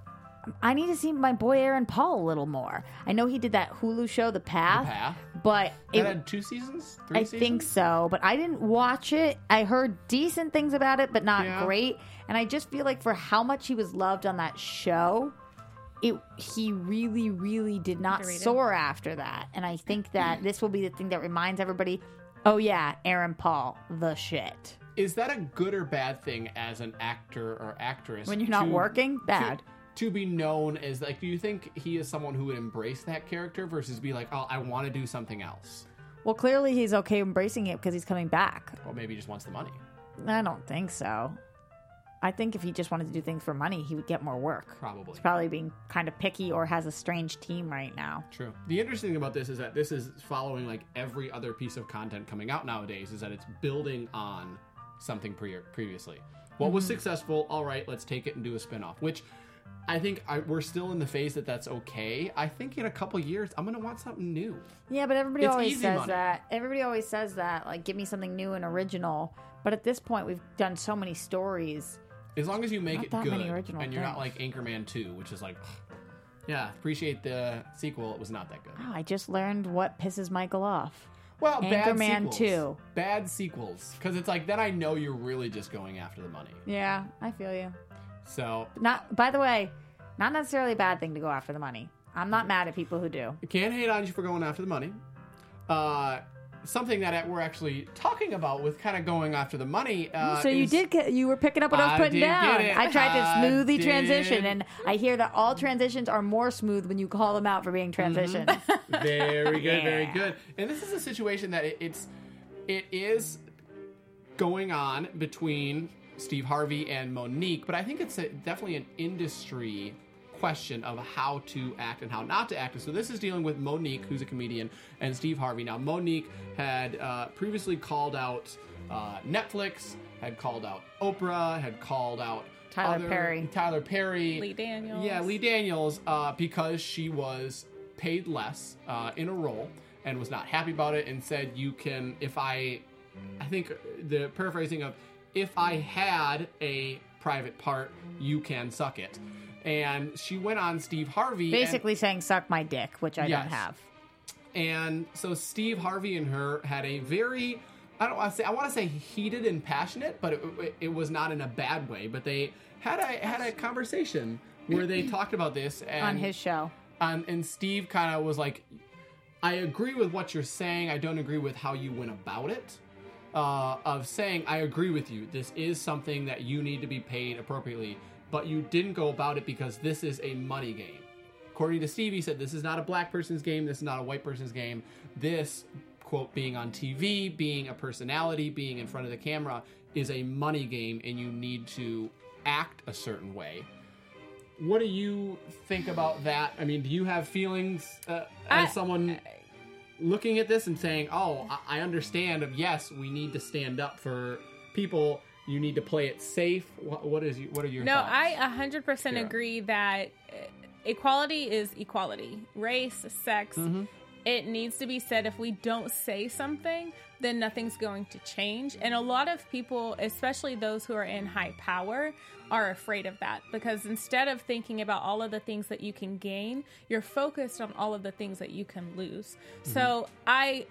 I need to see my boy Aaron Paul a little more. I know he did that Hulu show, The Path, The Path? but That it, had two seasons? Three I seasons? think so, but I didn't watch it. I heard decent things about it, but not Yeah. great. And I just feel like for how much he was loved on that show, it he really, really did not Underrated. soar after that. And I think that this will be the thing that reminds everybody, oh yeah, Aaron Paul, the shit. Is that a good or bad thing as an actor or actress? When you're not to- working? Bad. To, to be known as, like, do you think he is someone who would embrace that character versus be like, oh, I want to do something else? Well, clearly he's okay embracing it because he's coming back. Or maybe he just wants the money. I don't think so. I think if he just wanted to do things for money, he would get more work. Probably. He's probably being kind of picky or has a strange team right now. True. The interesting thing about this is that this is following like every other piece of content coming out nowadays, is that it's building on something pre- previously. What mm-hmm. was successful, all right, let's take it and do a spinoff, which I think I, we're still in the phase that that's okay. I think in a couple years, I'm going to want something new. Yeah, but everybody It's always easy says money. that. Everybody always says that, like, give me something new and original. But at this point, we've done so many stories. As long as you make Not it that good, many original and you're not like things. Anchorman two, which is like, yeah, appreciate the sequel. It was not that good. Oh, I just learned what pisses Michael off. Well, bad Anchorman sequels. two. Bad sequels. Because it's like, then I know you're really just going after the money. Yeah, I feel you. So, Not. By the way, not necessarily a bad thing to go after the money. I'm not mad at people who do. I can't hate on you for going after the money. Uh, something that we're actually talking about with kind of going after the money. Uh, So you is- did get, you were picking up what I was I putting did down. get it. I tried to I smoothly did. transition, and I hear that all transitions are more smooth when you call them out for being transitions. Mm-hmm. Very good, very Yeah. good. And this is a situation that it, it's it is going on between Steve Harvey and Monique, but I think it's a, definitely an industry question of how to act and how not to act. And so this is dealing with Monique, who's a comedian, and Steve Harvey. Now, Monique had uh, previously called out uh, Netflix, had called out Oprah, had called out Tyler other- Perry. Tyler Perry, Lee Daniels. Yeah, Lee Daniels, uh, because she was paid less uh, in a role and was not happy about it, and said, "You can, if I, I think the paraphrasing of, if I had a private part, you can suck it." And she went on Steve Harvey. Basically saying, suck my dick, which I Yes. don't have. And, and so Steve Harvey and her had a very, I don't want to say, I want to say heated and passionate, but it, it, it was not in a bad way. But they had a had a conversation where they talked about this and, On his show. Um, and Steve kind of was like, I agree with what you're saying. I don't agree with how you went about it. Uh, of saying, I agree with you. This is something that you need to be paid appropriately. But you didn't go about it because this is a money game. According to Steve, he said, this is not a black person's game. This is not a white person's game. This, quote, being on T V, being a personality, being in front of the camera, is a money game, and you need to act a certain way. What do you think about that? I mean, do you have feelings uh, as I- someone looking at this and saying, oh, I I understand of, yes, we need to stand up for people. You need to play it safe. What, what is you, what are your No, thoughts? I one hundred percent Kara? agree that uh, equality is equality. Race, sex, Mm-hmm. it needs to be said. If we don't say something, then nothing's going to change. And a lot of people, especially those who are in high power, are afraid of that, because instead of thinking about all of the things that you can gain, you're focused on all of the things that you can lose. Mm-hmm. So I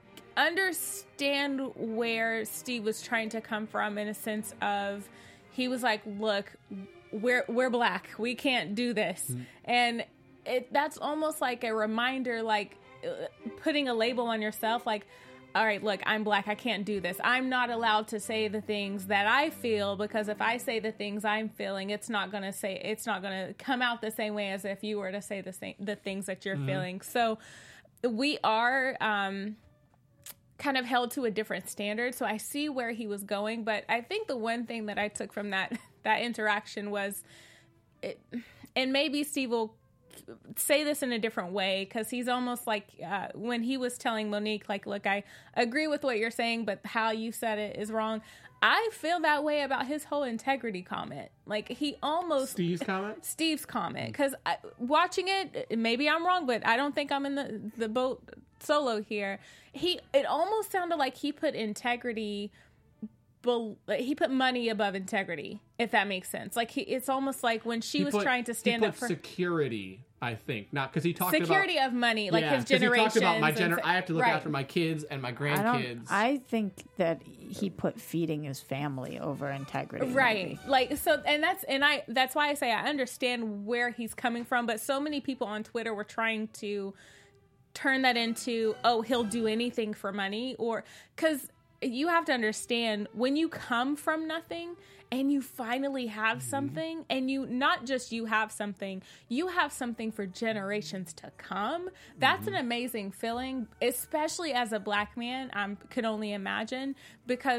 understand where Steve was trying to come from, in a sense of, he was like, look, we're we're black, we can't do this. Mm-hmm. And it that's almost like a reminder, like uh, putting a label on yourself, like, all right, look, I'm black, I can't do this. I'm not allowed to say the things that I feel, because if I say the things I'm feeling, it's not going to say it's not going to come out the same way as if you were to say the same the things that you're Mm-hmm. feeling. So we are um kind of held to a different standard. So I see where he was going, but I think the one thing that I took from that that interaction was, it, and maybe Steve will say this in a different way, because he's almost like uh, when he was telling Monique, like, look, I agree with what you're saying, but how you said it is wrong. I feel that way about his whole integrity comment. Like, he almost Steve's comment? Steve's comment, because watching it, maybe I'm wrong, but I don't think I'm in the the boat solo here. He it almost sounded like he put integrity, bel- he put money above integrity, if that makes sense. Like, he, it's almost like when she He was put- trying to stand he up put for security, I think. Not because he talked security about of money, like yeah, his 'cause generation. He talked about my gener- I have to look right. after my kids and my I don't. grandkids. I think that he put feeding his family over integrity. Right. maybe. Like, so, and that's, and I, that's why I say I understand where he's coming from, but so many people on Twitter were trying to turn that into, oh, he'll do anything for money, or, because you have to understand, when you come from nothing and you finally have Mm-hmm. something, and you, not just you have something, you have something for generations to come. That's Mm-hmm. an amazing feeling, especially as a black man. I could only imagine, because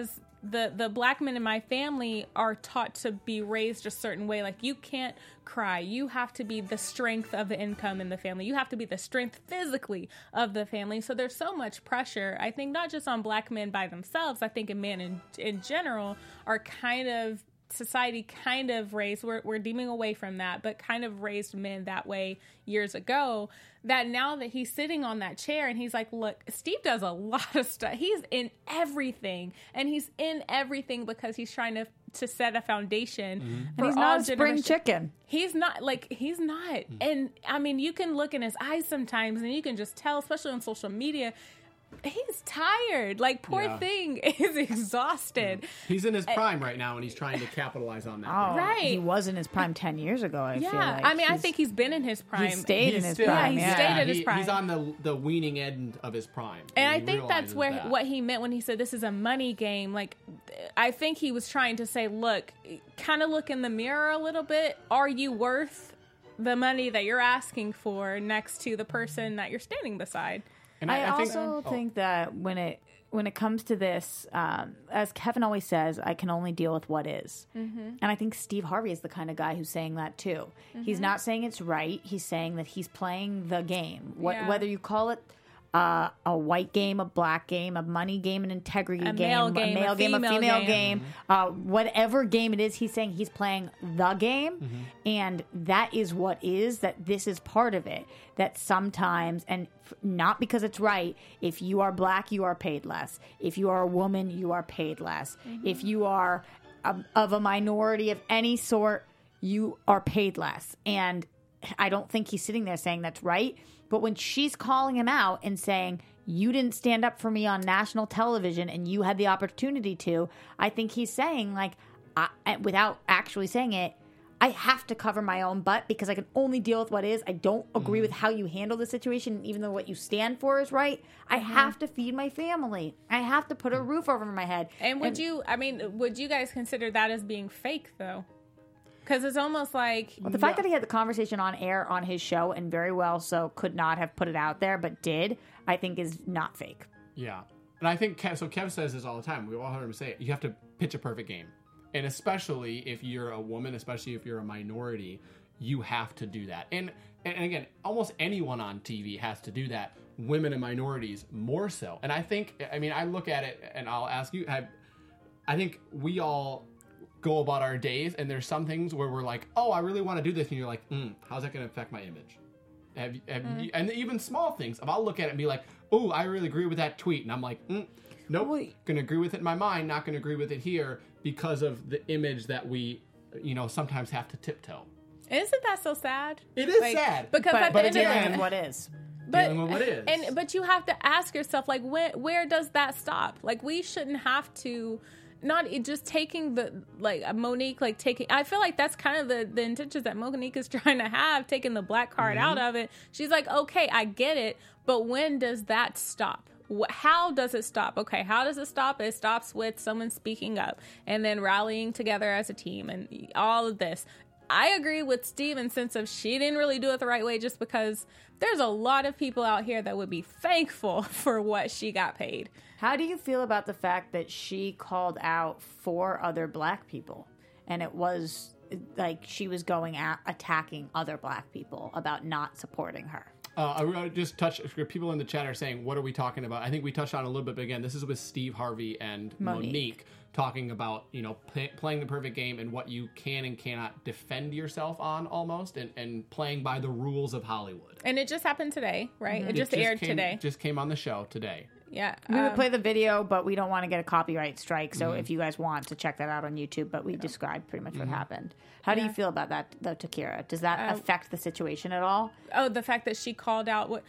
the the black men in my family are taught to be raised a certain way. Like, you can't cry. You have to be the strength of the income in the family. You have to be the strength physically of the family. So there's so much pressure, I think, not just on black men by themselves. I think in men in, in general are kind of, society kind of raised, we're, we're deeming away from that, but kind of raised men that way years ago, that now that he's sitting on that chair and he's like, look, Steve does a lot of stuff. He's in everything, and he's in everything because he's trying to to set a foundation. Mm-hmm. And for he's all not a spring generations. chicken. He's not, like, he's not. Mm-hmm. And I mean, you can look in his eyes sometimes and you can just tell, especially on social media, he's tired. Like, poor Yeah. thing is exhausted. He's in his prime right now, and he's trying to capitalize on that. Oh, Right. He was in his prime ten years ago, I Yeah, feel like. I mean, I He's- think he's been in his prime. He stayed in He's his still- prime. he Yeah, stayed at his he- prime. He's on the the weaning end of his prime, And I he think that's realizes where that. what he meant when he said this is a money game. Like, I think he was trying to say, look, kind of look in the mirror a little bit. Are you worth the money that you're asking for next to the person that you're standing beside? And I, I, I think, also oh. think that when it when it comes to this, um, as Kevin always says, I can only deal with what is. Mm-hmm. And I think Steve Harvey is the kind of guy who's saying that too. Mm-hmm. He's not saying it's right. He's saying that he's playing the game. What, Yeah. Whether you call it uh, a white game, a black game, a money game, an integrity A game, male game, a male a game, a female female game. game, uh, whatever game it is, he's saying he's playing the game. Mm-hmm. And that is what is, that this is part of it. That sometimes, and f- not because it's right, if you are black, you are paid less. If you are a woman, you are paid less. Mm-hmm. If you are a, of a minority of any sort, you are paid less. And I don't think he's sitting there saying that's right. But when she's calling him out and saying, you didn't stand up for me on national television and you had the opportunity to, I think he's saying, like, I, without actually saying it, I have to cover my own butt because I can only deal with what is. I don't agree with how you handle the situation, even though what you stand for is right. I have to feed my family. I have to put a roof over my head. And would you, I mean, would you guys consider that as being fake, though? Because it's almost like... Well, the fact that he had the conversation on air on his show and very well so could not have put it out there, but did, I think is not fake. Yeah. And I think, Kev, so Kev says this all the time. We all heard him say it. You have to pitch a perfect game. And especially if you're a woman, especially if you're a minority, you have to do that. And, and again, almost anyone on T V has to do that. Women and minorities more so. And I think, I mean, I look at it and I'll ask you, I, I think we all go about our days and there's some things where we're like, oh, I really want to do this. And you're like, mm, how's that going to affect my image? Have, have Mm. you, and even small things. If I'll look at it and be like, oh, I really agree with that tweet. And I'm like, mm, nope, Wait. going to agree with it in my mind, not going to agree with it here because of the image that we, you know, sometimes have to tiptoe. Isn't that so sad? It is Like, sad. Because But, at but the it's end of dealing the with what is. but, Dealing with what is. And but you have to ask yourself, like, where where does that stop? Like, we shouldn't have to, not it just taking the, like, Monique, like, taking, I feel like that's kind of the, the intentions that Monique is trying to have, taking the black card Mm-hmm. out of it. She's like, okay, I get it, but when does that stop? Wh- How does it stop? Okay, how does it stop? It stops with someone speaking up and then rallying together as a team and all of this. I agree with Steve in the sense of she didn't really do it the right way just because there's a lot of people out here that would be thankful for what she got paid. How do you feel about the fact that she called out four other black people? And it was like she was going at attacking other black people about not supporting her. Uh, I really just touch. People in the chat are saying, "What are we talking about?" I think we touched on it a little bit, but again, this is with Steve Harvey and Monique, Monique. talking about you know play, playing the perfect game and what you can and cannot defend yourself on, almost, and, and playing by the rules of Hollywood. And it just happened today, right? It It just aired came, today. Just came on the show today. Yeah. We would um, play the video, but we don't want to get a copyright strike. So Mm-hmm. if you guys want to check that out on YouTube, but we described pretty much what happened. How do you Yeah. feel about that, though, Takira? Does that Uh, affect the situation at all? oh, the fact that she called out what.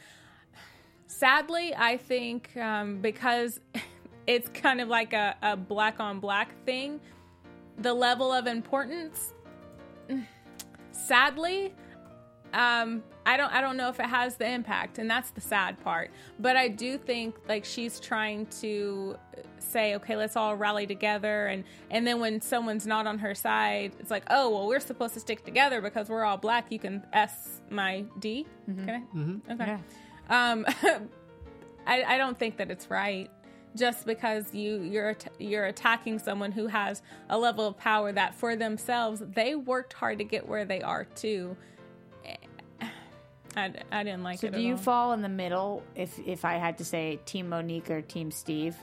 Sadly, I think um, because it's kind of like a, a black on black thing, the level of importance, sadly, um, I don't I don't know if it has the impact, and that's the sad part. But I do think like she's trying to say, okay, let's all rally together, and and then when someone's not on her side, it's like, oh well, we're supposed to stick together because we're all black. You can S my D. Can I? Okay. Yeah. Um, I I don't think that it's right. just because you you're att- you're attacking someone who has a level of power that for themselves they worked hard to get where they are too. I, I didn't like So it. do at you all. fall in the middle if if I had to say Team Monique or Team Steve?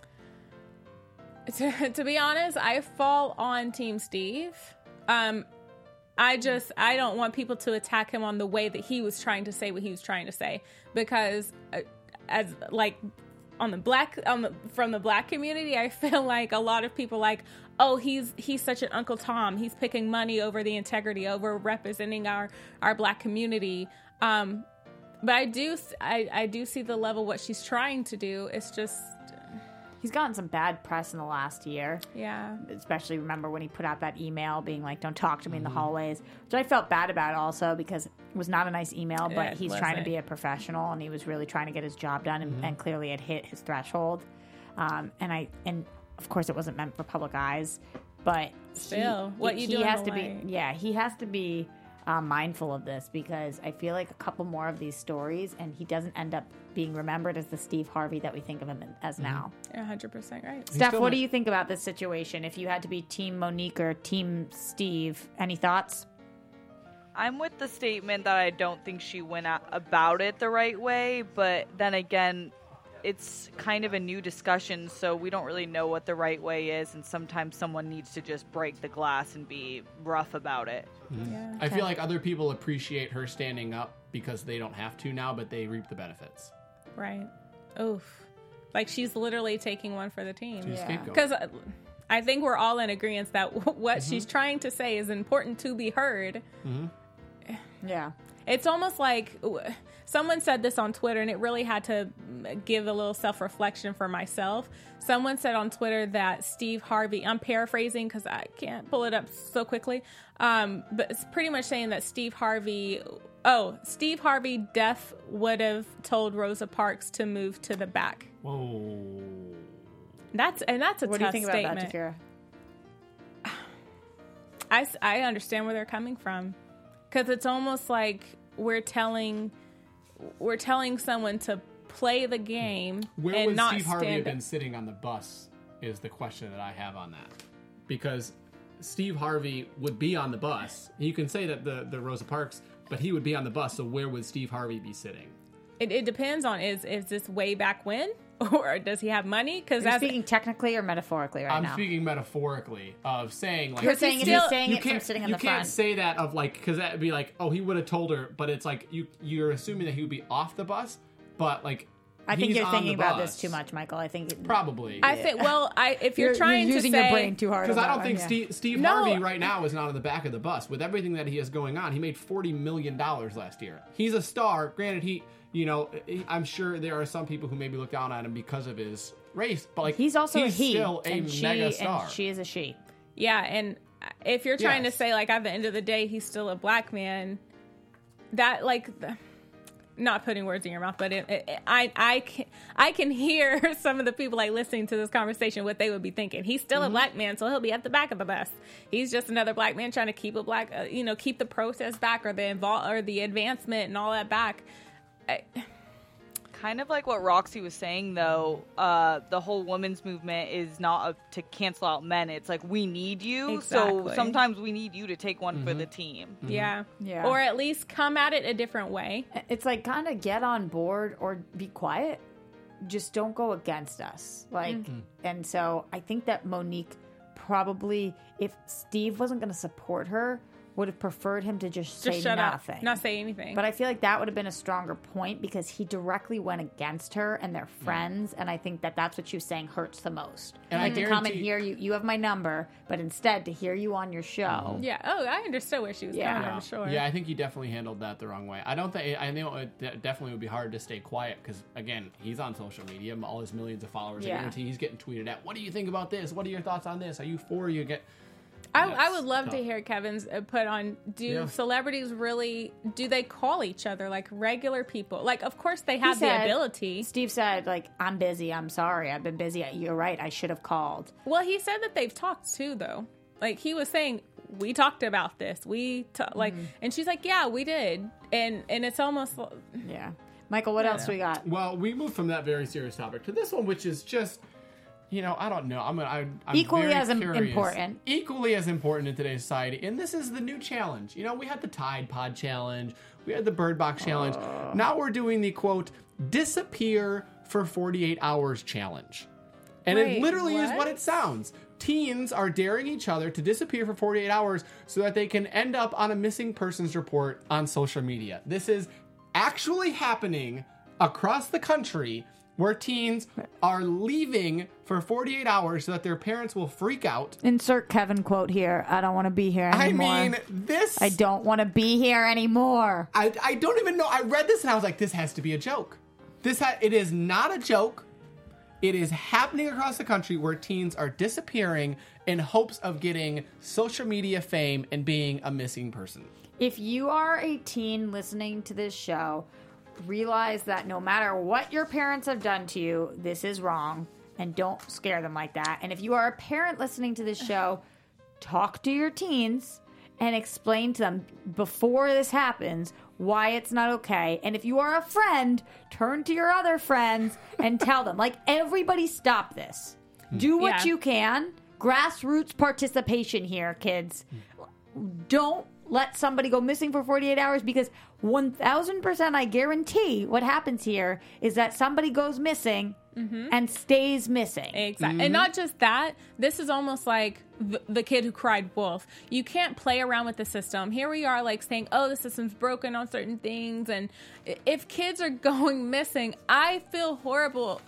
To, to be honest, I fall on Team Steve. Um, I just I don't want people to attack him on the way that he was trying to say what he was trying to say, because uh, as like on the black on the from the black community, I feel like a lot of people like, oh, he's he's such an Uncle Tom. He's picking money over the integrity, over representing our our black community. Um, but I do I, I do see the level what she's trying to do. It's just He's gotten some bad press in the last year. yeah. Especially remember when he put out that email being like, don't talk to me in the hallways, which I felt bad about also because it was not a nice email, but It he's trying to wasn't. be a professional and he was really trying to get his job done and, and clearly it hit his threshold. Um, and I, and of course it wasn't meant for public eyes, but Still, he, what he you do in has the to be, light. yeah, he has to be uh, mindful of this because I feel like a couple more of these stories and he doesn't end up being remembered as the Steve Harvey that we think of him as now. You're one hundred percent right. Steph, still what might- do you think about this situation? If you had to be Team Monique or Team Steve, any thoughts? I'm with the statement that I don't think she went a- about it the right way, but then again, it's kind of a new discussion, so we don't really know what the right way is, and sometimes someone needs to just break the glass and be rough about it. Yeah. I feel like other people appreciate her standing up because they don't have to now, but they reap the benefits. Right. Oof. Like she's literally taking one for the team. She's a Yeah. scapegoat. Because I think we're all in agreement that what she's trying to say is important to be heard. Yeah. It's almost like someone said this on Twitter, and it really had to give a little self-reflection for myself. Someone said on Twitter that Steve Harvey, I'm paraphrasing because I can't pull it up so quickly, um, but it's pretty much saying that Steve Harvey, oh, Steve Harvey Def would have told Rosa Parks to move to the back. Whoa. That's and that's a What do you tough think statement. about that, Takira? I, s- I understand where they're coming from, because it's almost like we're telling we're telling someone to play the game Where and would not Steve Harvey have stand been sitting on the bus is the question that I have on that. Because Steve Harvey would be on the bus. You can say that the, the Rosa Parks, but he would be on the bus, so where would Steve Harvey be sitting? It, it depends on is is this way back when, or does he have money? Because Are you as speaking technically or metaphorically right I'm now? speaking metaphorically of saying like You're Because saying he's if he's still- saying you it from can't sitting in you the can't front. say that of like because that'd be like oh he would have told her, but it's like you you're assuming that he would be off the bus, but like I think he's you're on thinking the about bus. this too much, Michael. I think Probably. I think well, I if you're, you're, trying you're using to say your brain too hard. Because on I that don't one, think yeah. Steve, Steve No. Harvey right now is not on the back of the bus. With everything that he has going on, he made forty million dollars last year. He's a star. Granted, he, you know, he, I'm sure there are some people who maybe look down on him because of his race, but like He's also he's a he, still a and she, mega star. and she is a she. yeah, and if you're trying Yes. to say like at the end of the day he's still a black man, that like. The, not putting words in your mouth, but it, it, I I can I can hear some of the people like listening to this conversation what they would be thinking. He's still Mm-hmm. a black man, so he'll be at the back of the bus. He's just another black man trying to keep a black, uh, you know, keep the process back or the invol- or the advancement and all that back. I, Kind of like what Roxy was saying, though, uh, the whole women's movement is not a, to cancel out men. It's like, we need you, so Exactly. sometimes we need you to take one for Mm-hmm. the team. yeah, Yeah. or at least come at it a different way. It's like kind of get on board or be quiet. Just don't go against us. Like, and so I think that Monique probably, if Steve wasn't going to support her, would have preferred him to just, Just say shut nothing. up, not say anything. But I feel like that would have been a stronger point because he directly went against her and their friends, and I think that that's what she was saying hurts the most. And I like to come and guarantee- hear you, you have my number, but instead to hear you on your show. yeah. Oh, I understood where she was Yeah. going. Yeah. I'm sure. Yeah, I think he definitely handled that the wrong way. I don't think I know it de- definitely would be hard to stay quiet because again, he's on social media, all his millions of followers. Yeah. I guarantee he's getting tweeted at. What do you think about this? What are your thoughts on this? Are you for? You get. I, I That's would love to tough. hear Kevin's uh, put on. Do Yeah. celebrities really? Do they call each other like regular people? Like, of course they He have the said- ability. Steve said, like, I'm busy. I'm sorry. I've been busy. You're right. I should have called. Well, he said that they've talked too, though. Like he was saying, we talked about this. We ta- like, Mm-hmm. and she's like, yeah, we did. And and it's almost l- Yeah. Michael, what else we got? Well, we moved from that very serious topic to this one, which is just, you know, I don't know. I'm, I, I'm Equally very as im- curious. important. Equally as important in today's society. And this is the new challenge. You know, we had the Tide Pod challenge. We had the Bird Box challenge. Uh. Now we're doing the, quote, disappear for forty-eight hours challenge. And Wait, it literally is what? what it sounds. Teens are daring each other to disappear for forty-eight hours so that they can end up on a missing persons report on social media. This is actually happening across the country where teens are leaving for forty-eight hours so that their parents will freak out. Insert Kevin quote here. I don't want to be here anymore. I mean, this... I don't want to be here anymore. I, I don't even know. I read this and I was like, this has to be a joke. This ha- It is not a joke. It is happening across the country where teens are disappearing in hopes of getting social media fame and being a missing person. If you are a teen listening to this show, realize that no matter what your parents have done to you, this is wrong, and don't scare them like that. And if you are a parent listening to this show, talk to your teens and explain to them before this happens why it's not okay. And if you are a friend, turn to your other friends and tell them. Like, everybody stop this. Do what Yeah. you can. Grassroots participation here, kids. Don't let somebody go missing for forty-eight hours, because one thousand percent I guarantee what happens here is that somebody goes missing and stays missing. Exactly. And not just that, this is almost like the, the kid who cried wolf. You can't play around with the system. Here we are like saying, oh, the system's broken on certain things. And if kids are going missing, I feel horrible.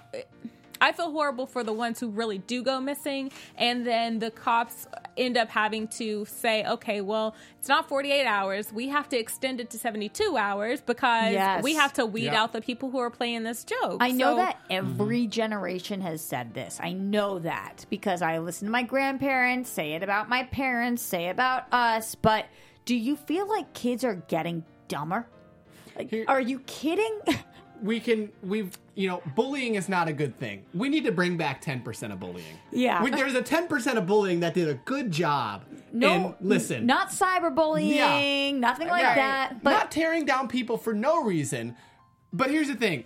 I feel horrible for the ones who really do go missing, and then the cops end up having to say, okay, well, it's not forty-eight hours. We have to extend it to seventy-two hours because Yes. we have to weed Yeah. out the people who are playing this joke. I know So- that every generation has said this. I know that because I listen to my grandparents say it about my parents, say it about us. But do you feel like kids are getting dumber? Like, Here- are you kidding? We can, we've, you know, bullying is not a good thing. We need to bring back ten percent of bullying. Yeah. When there's a ten percent of bullying that did a good job. No, and listen. not cyberbullying, Yeah. nothing like Right. that. But not tearing down people for no reason. But here's the thing.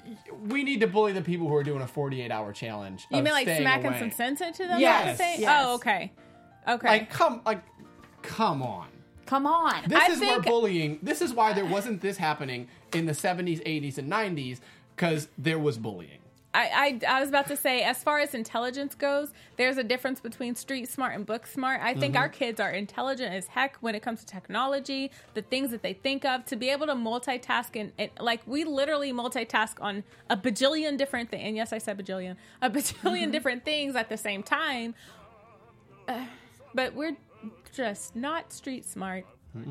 We need to bully the people who are doing a forty-eight hour challenge. You of mean like staying smacking away. some sense into them? Yes, Say? yes. Oh, okay. Okay. Like, come, like, come on. come on. This I is think- where bullying, this is why there wasn't this happening in the seventies, eighties, and nineties, because there was bullying. I, I, I was about to say, as far as intelligence goes, there's a difference between street smart and book smart. I think our kids are intelligent as heck when it comes to technology, the things that they think of, to be able to multitask. And, and like, we literally multitask on a bajillion different things. And yes, I said bajillion. A bajillion different things at the same time. Uh, but we're just not street smart.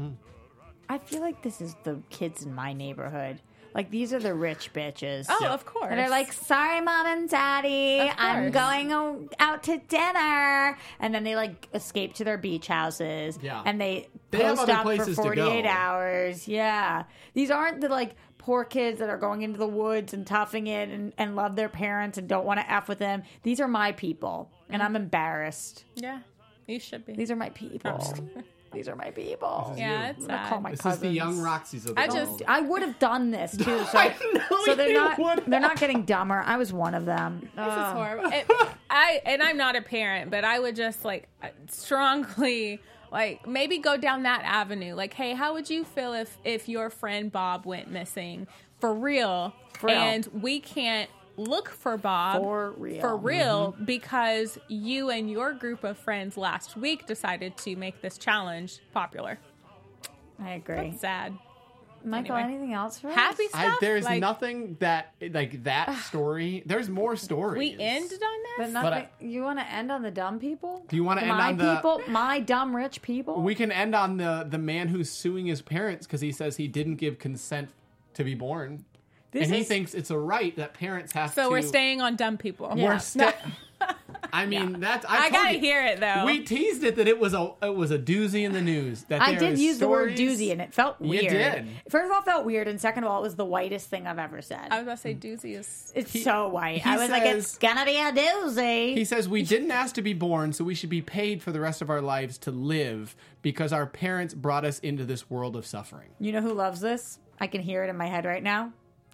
I feel like this is the kids in my neighborhood. Like, these are the rich bitches. Oh, Yeah. of course. And they're like, sorry, mom and daddy, Of I'm course. going o- out to dinner. And then they, like, escape to their beach houses. Yeah. And they, They have post other up for places to forty-eight go. hours. Yeah. These aren't the, like, poor kids that are going into the woods and toughing it and, and love their parents and don't want to F with them. These are my people. And I'm embarrassed. yeah, you should be. These are my people. These are my people. yeah, it's I'm gonna call sad. my This cousins. is the young Roxys of the I world. just- I would have done this too. So, I know so they're you not would they're not have. getting dumber. I was one of them. This is horrible. It, I and I'm not a parent, but I would just like strongly like maybe go down that avenue. Like, hey, how would you feel if if your friend Bob went missing for real, For real. and we can't look for Bob For real. for real because you and your group of friends last week decided to make this challenge popular? I agree. Sad. Michael, Anyway. anything else for us? Happy stuff. I, there's like, nothing that, like, that story. There's more stories. we ended on But this. nothing. I- you want to end on the dumb people? Do you wanna end my on the- people? My dumb rich people? We can end on the, the man who's suing his parents because he says he didn't give consent to be born. This and he is- thinks it's a right that parents have to. So we're staying on dumb people. Yeah. We're sta- I mean, that's. I, I told gotta you, hear it though. We teased it that it was a it was a doozy in the news. That I there did is use the word stories- doozy, and it felt You weird. did. First of all, it felt weird, and second of all, it was the whitest thing I've ever said. I was about to say doozy is. it's He- so white. he I was like, says- it's gonna be a doozy. He says we didn't ask to be born, so we should be paid for the rest of our lives to live because our parents brought us into this world of suffering. You know who loves this? I can hear it in my head right now.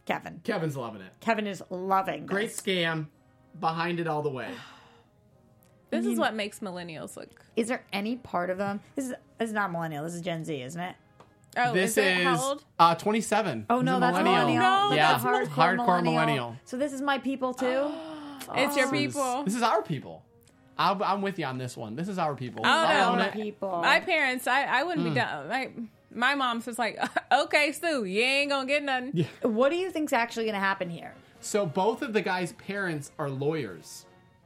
Kevin. Kevin's loving it. Kevin is loving Great this. scam. Behind it all the way. This is what makes millennials look. Is there any part of them? This is this is not millennial. This is Gen Z, isn't it? Oh, This is it is how old? uh, twenty-seven. Oh He's no, a that's millennial. No, yeah, that's hardcore, hardcore millennial. So this is my people too. It's your This is- people. This is our people. I'll, I'm with you on this one. This is our people. Oh, I'll own no. it. people. My parents, I, I wouldn't Mm. be done. My, my mom's just like, okay, Sue, you ain't gonna get nothing. Yeah. What do you think's actually going to happen here? So both of the guys' parents are lawyers.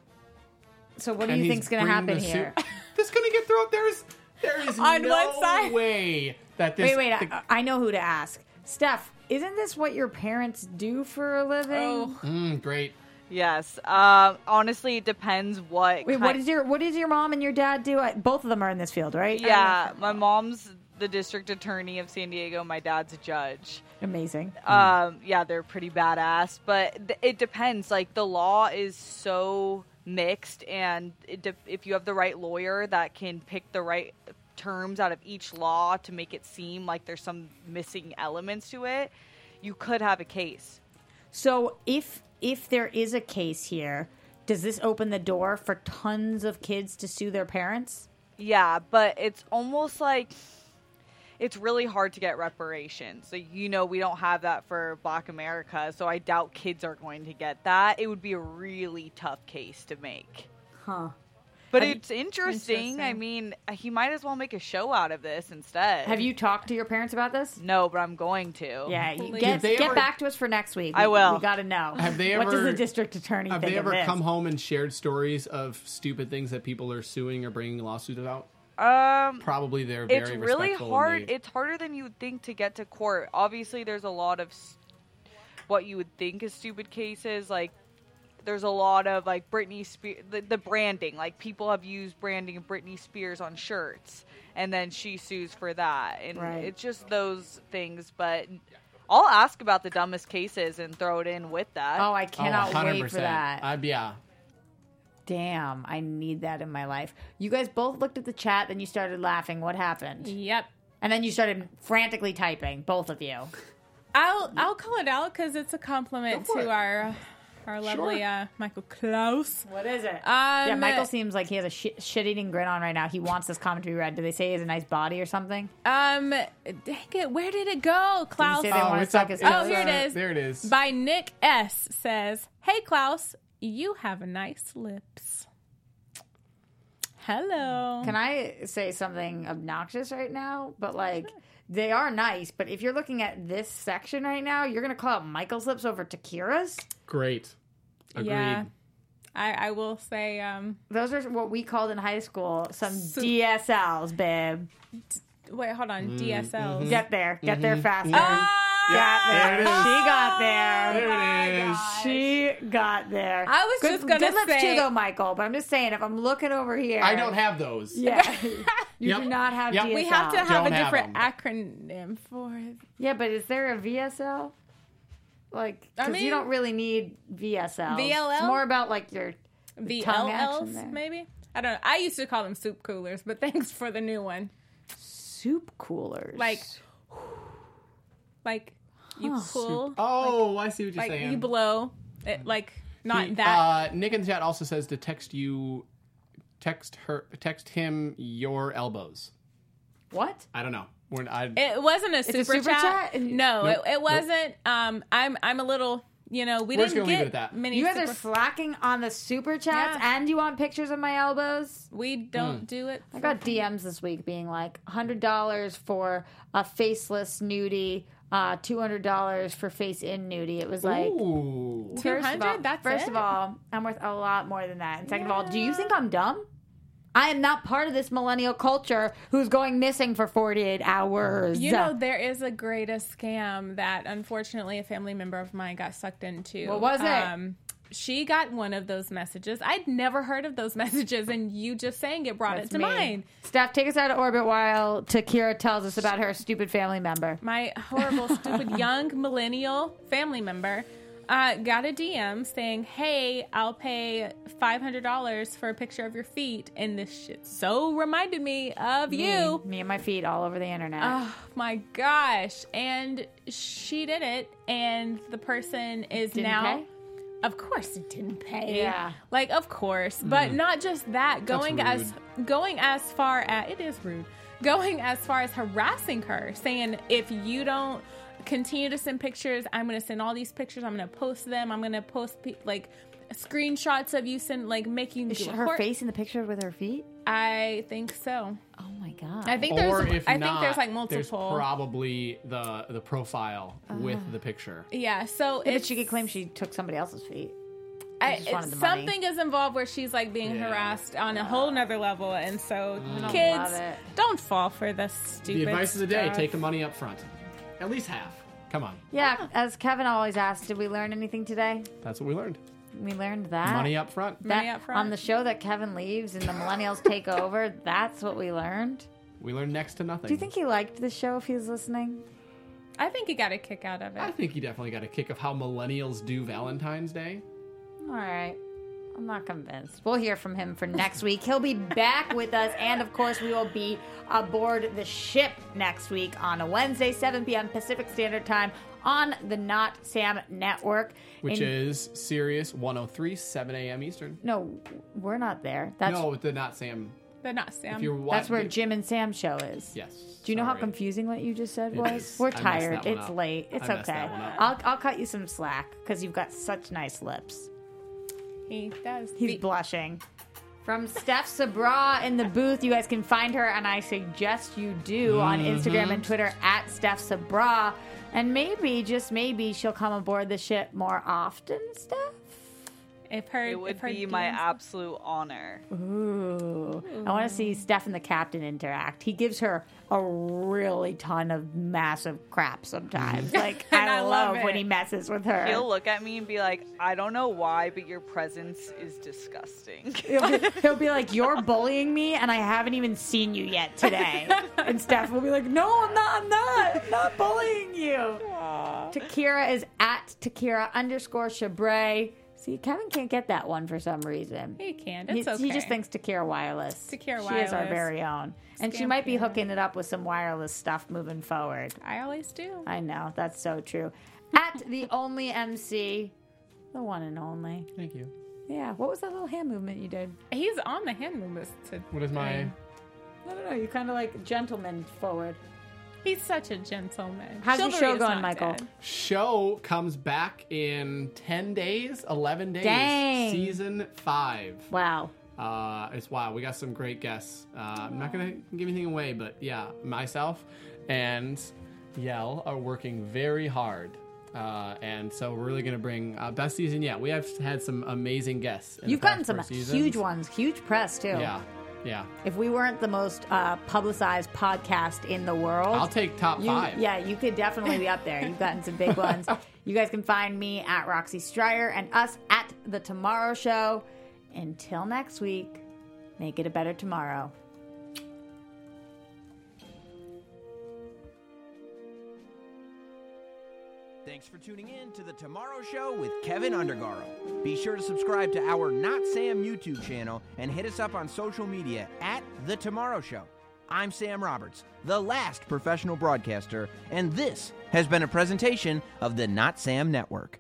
So what do and you he's think's going to bringing happen the here? suit- This is gonna get thrown. There's there is On no one side? way that this. Wait, wait. the- I, I know who to ask. Steph, isn't this what your parents do for a living? Oh, Mm, great. Yes. Um, honestly, it depends what. Wait, kind- what is your what does your mom and your dad do? I, both of them are in this field, right? Yeah, my mom's the district attorney of San Diego. My dad's a judge. Amazing. Um, yeah, they're pretty badass, but th- it depends. Like the law is so mixed, and it de- if you have the right lawyer that can pick the right terms out of each law to make it seem like there's some missing elements to it, you could have a case. So if if there is a case here, does this open the door for tons of kids to sue their parents? Yeah, but it's almost like it's really hard to get reparations. So, you know, we don't have that for Black America, so I doubt kids are going to get that. It would be a really tough case to make. Huh. But Have you- it's interesting. I Interesting. mean, he might as well make a show out of this instead. Have you talked to your parents about this? No, but I'm going to. Yeah, you Please. get, Have they get ever- back to us for next week. I We- will. We got to know. Have they What does ever- the district attorney Have think they of ever this? come home and shared stories of stupid things that people are suing or bringing lawsuits about? Um, Probably they're very it's really respectful hard. and they- It's harder than you would think to get to court. Obviously, there's a lot of s- what you would think is stupid cases. Like, there's a lot of like Britney Spears, the, the branding. Like, people have used branding of Britney Spears on shirts, and then she sues for that. And Right. it's just those things. But I'll ask about the dumbest cases and throw it in with that. Oh, I Oh, cannot wait for one hundred percent. that. Uh, yeah. Damn, I need that in my life. You guys both looked at the chat, then you started laughing. What happened? yep. And then you started frantically typing, both of you. I'll I'll call it out because it's a compliment Go for to it. our our lovely uh, Michael Klaus. What is it? Um, yeah, Michael seems like he has a sh- shit-eating grin on right now. He wants this comment to be read. Do they say he has a nice body or something? Um, dang it, where did it go, Klaus? say they wanna it's suck up- his it's, Oh, here it uh, is. There it is. By Nick S says, "Hey Klaus, you have nice lips." Hello. Can I say something obnoxious right now? But like, they are nice. But if you're looking at this section right now, you're gonna call out Michael's lips over Takira's. Great. Agreed. Yeah. I, I will say, um, Those are what we called in high school some So- D S Ls, babe. wait, hold on, D S Ls. Get there, get there faster. Ah! Got there. There it is. She got there. There it is. She got there. I was good, just gonna good lips say- too, though, Michael. But I'm just saying, if I'm looking over here, I don't have those. Yeah, you Yep. do not have Yep. D S L. We have to have Don't a have different them. acronym for it. Yeah, but is there a V S L? Like, I because you mean- don't really need V S Ls. V L L? It's more about like your The tongue L action Ls, there. maybe? I don't know. I used to call them soup coolers, but thanks for the new one. soup coolers. Like, like you Huh. cool, Oh, I see what you're like saying. you blow it, like not He- that. Uh, Nick in the chat also says to text you, text her, text him your elbows. what? I don't know. We're, I, It wasn't a a super, super chat. chat? No, Nope. it, it Nope. wasn't. Um, I'm I'm a little. You know, we We're just didn't gonna get leave it at that. many. You guys are super- slacking on the super chats, Yeah. and you want pictures of my elbows. we Hmm. don't do it. I got D Ms this week being like one hundred dollars for a faceless nudie, uh, two hundred dollars for face in nudie. It was like, Ooh. first of all, two hundred? That's first it? of all, I'm worth a lot more than that. And second of all, do you think I'm dumb? I am not part of this millennial culture who's going missing for forty-eight hours. You know, there is a greatest scam that unfortunately a family member of mine got sucked into. What was it? Um, she got one of those messages. I'd never heard of those messages, and you just saying it brought That's it to me. mind. Steph, take us out of orbit while Takira tells us about her stupid family member. My horrible, stupid young millennial family member. uh, got a D M saying, hey, I'll pay five hundred dollars for a picture of your feet. And this shit so reminded me of Me, you. me and my feet all over the internet. Oh my gosh. And she did it. And the person is Didn't now. pay? Of course it didn't pay. Yeah. Like, of course. But not just that. Going That's as going as far as it is rude. Going as far as harassing her, saying if you don't continue to send pictures, I'm going to send all these pictures. I'm going to post them. I'm going to post pe- like screenshots of you send like making Is she- her face in the picture with her feet? I think so. Oh my god! I think Or there's if I not, think there's like there's multiple. probably the the profile with the picture. yeah, so Yeah, but it's she could claim she took somebody else's feet. I, just wanted it's, the money. something is involved where she's like being Yeah. harassed on a whole nother level, and so don't kids love it. don't fall for this stupid. The advice of the day: stuff. take the money up front, at least half. Come on, Yeah, as Kevin always asks, did we learn anything today? that's what we learned. We learned that Money up front. That- Money up front. on the show that Kevin leaves and the millennials take over. That's what we learned. We learned next to nothing. Do you think he liked the show if he was listening? I think he got a kick out of it. I think he definitely got a kick of how millennials do Valentine's Day. All right. I'm not convinced. We'll hear from him for next week. He'll be back with us. And, of course, we will be aboard the ship next week on a Wednesday, seven p.m. Pacific Standard Time on the Not Sam Network. Which And- is Sirius one oh three, seven a.m. Eastern. No, we're not there. That's no, the not Sam. But not Sam. If you're wa- that's where Jim and Sam's show is. Yes. Do you know how sorry. confusing what you just said It was? is. We're I messed tired. that one It's up. late. It's I messed okay. that one up. I'll I'll cut you some slack because you've got such nice lips. he does. He's Be- blushing. From Steph Sabra in the booth, you guys can find her, and I suggest you do on Instagram and Twitter at Steph Sabra. And maybe, just maybe, she'll come aboard the ship more often, Steph. if her, It would if her be my D Ms absolute honor. Ooh. I want to see Steph and the captain interact. He gives her a really ton of massive crap sometimes. Like, And I, I love love when it. he messes with her. He'll look at me and be like, I don't know why, but your presence is disgusting. He'll be, he'll be like, you're bullying me, and I haven't even seen you yet today. And Steph will be like, no, I'm not, I'm not, I'm not bullying you. Takira is at Takira underscore Chabray. See, Kevin can't get that one for some reason. he can. He, It's okay. he just thinks Takira Wireless. Takira She is our Wireless. very own. And she Scam might be Takira. hooking it up with some wireless stuff moving forward. I always do. I know, that's so true. At the only M C, the one and only. Thank you. Yeah, what was that little hand movement you did? He's on the hand movements to. What is my? I don't know, you kind of like gentleman forward. He's such a gentleman. How's your Chivalry show is going, not Michael? dead. Show comes back in ten days, eleven days. Dang. Season five. Wow. Uh, it's wow. We got some great guests. Uh, I'm not gonna give anything away, but yeah, myself and Yell are working very hard, uh, and so we're really gonna bring uh, best season yet. We have had some amazing guests. In You've the past gotten some four seasons. huge ones, huge press too. Yeah, yeah. If we weren't the most uh, publicized podcast in the world, I'll take top you, five. yeah, you could definitely be up there. You've gotten some big ones. You guys can find me at Roxy Stryer and us at The Tomorrow Show. Until next week, make it a better tomorrow. Thanks for tuning in to The Tomorrow Show with Kevin Undergaro. Be sure to subscribe to our Not Sam YouTube channel and hit us up on social media at The Tomorrow Show. I'm Sam Roberts, the last professional broadcaster, and this has been a presentation of the Not Sam Network.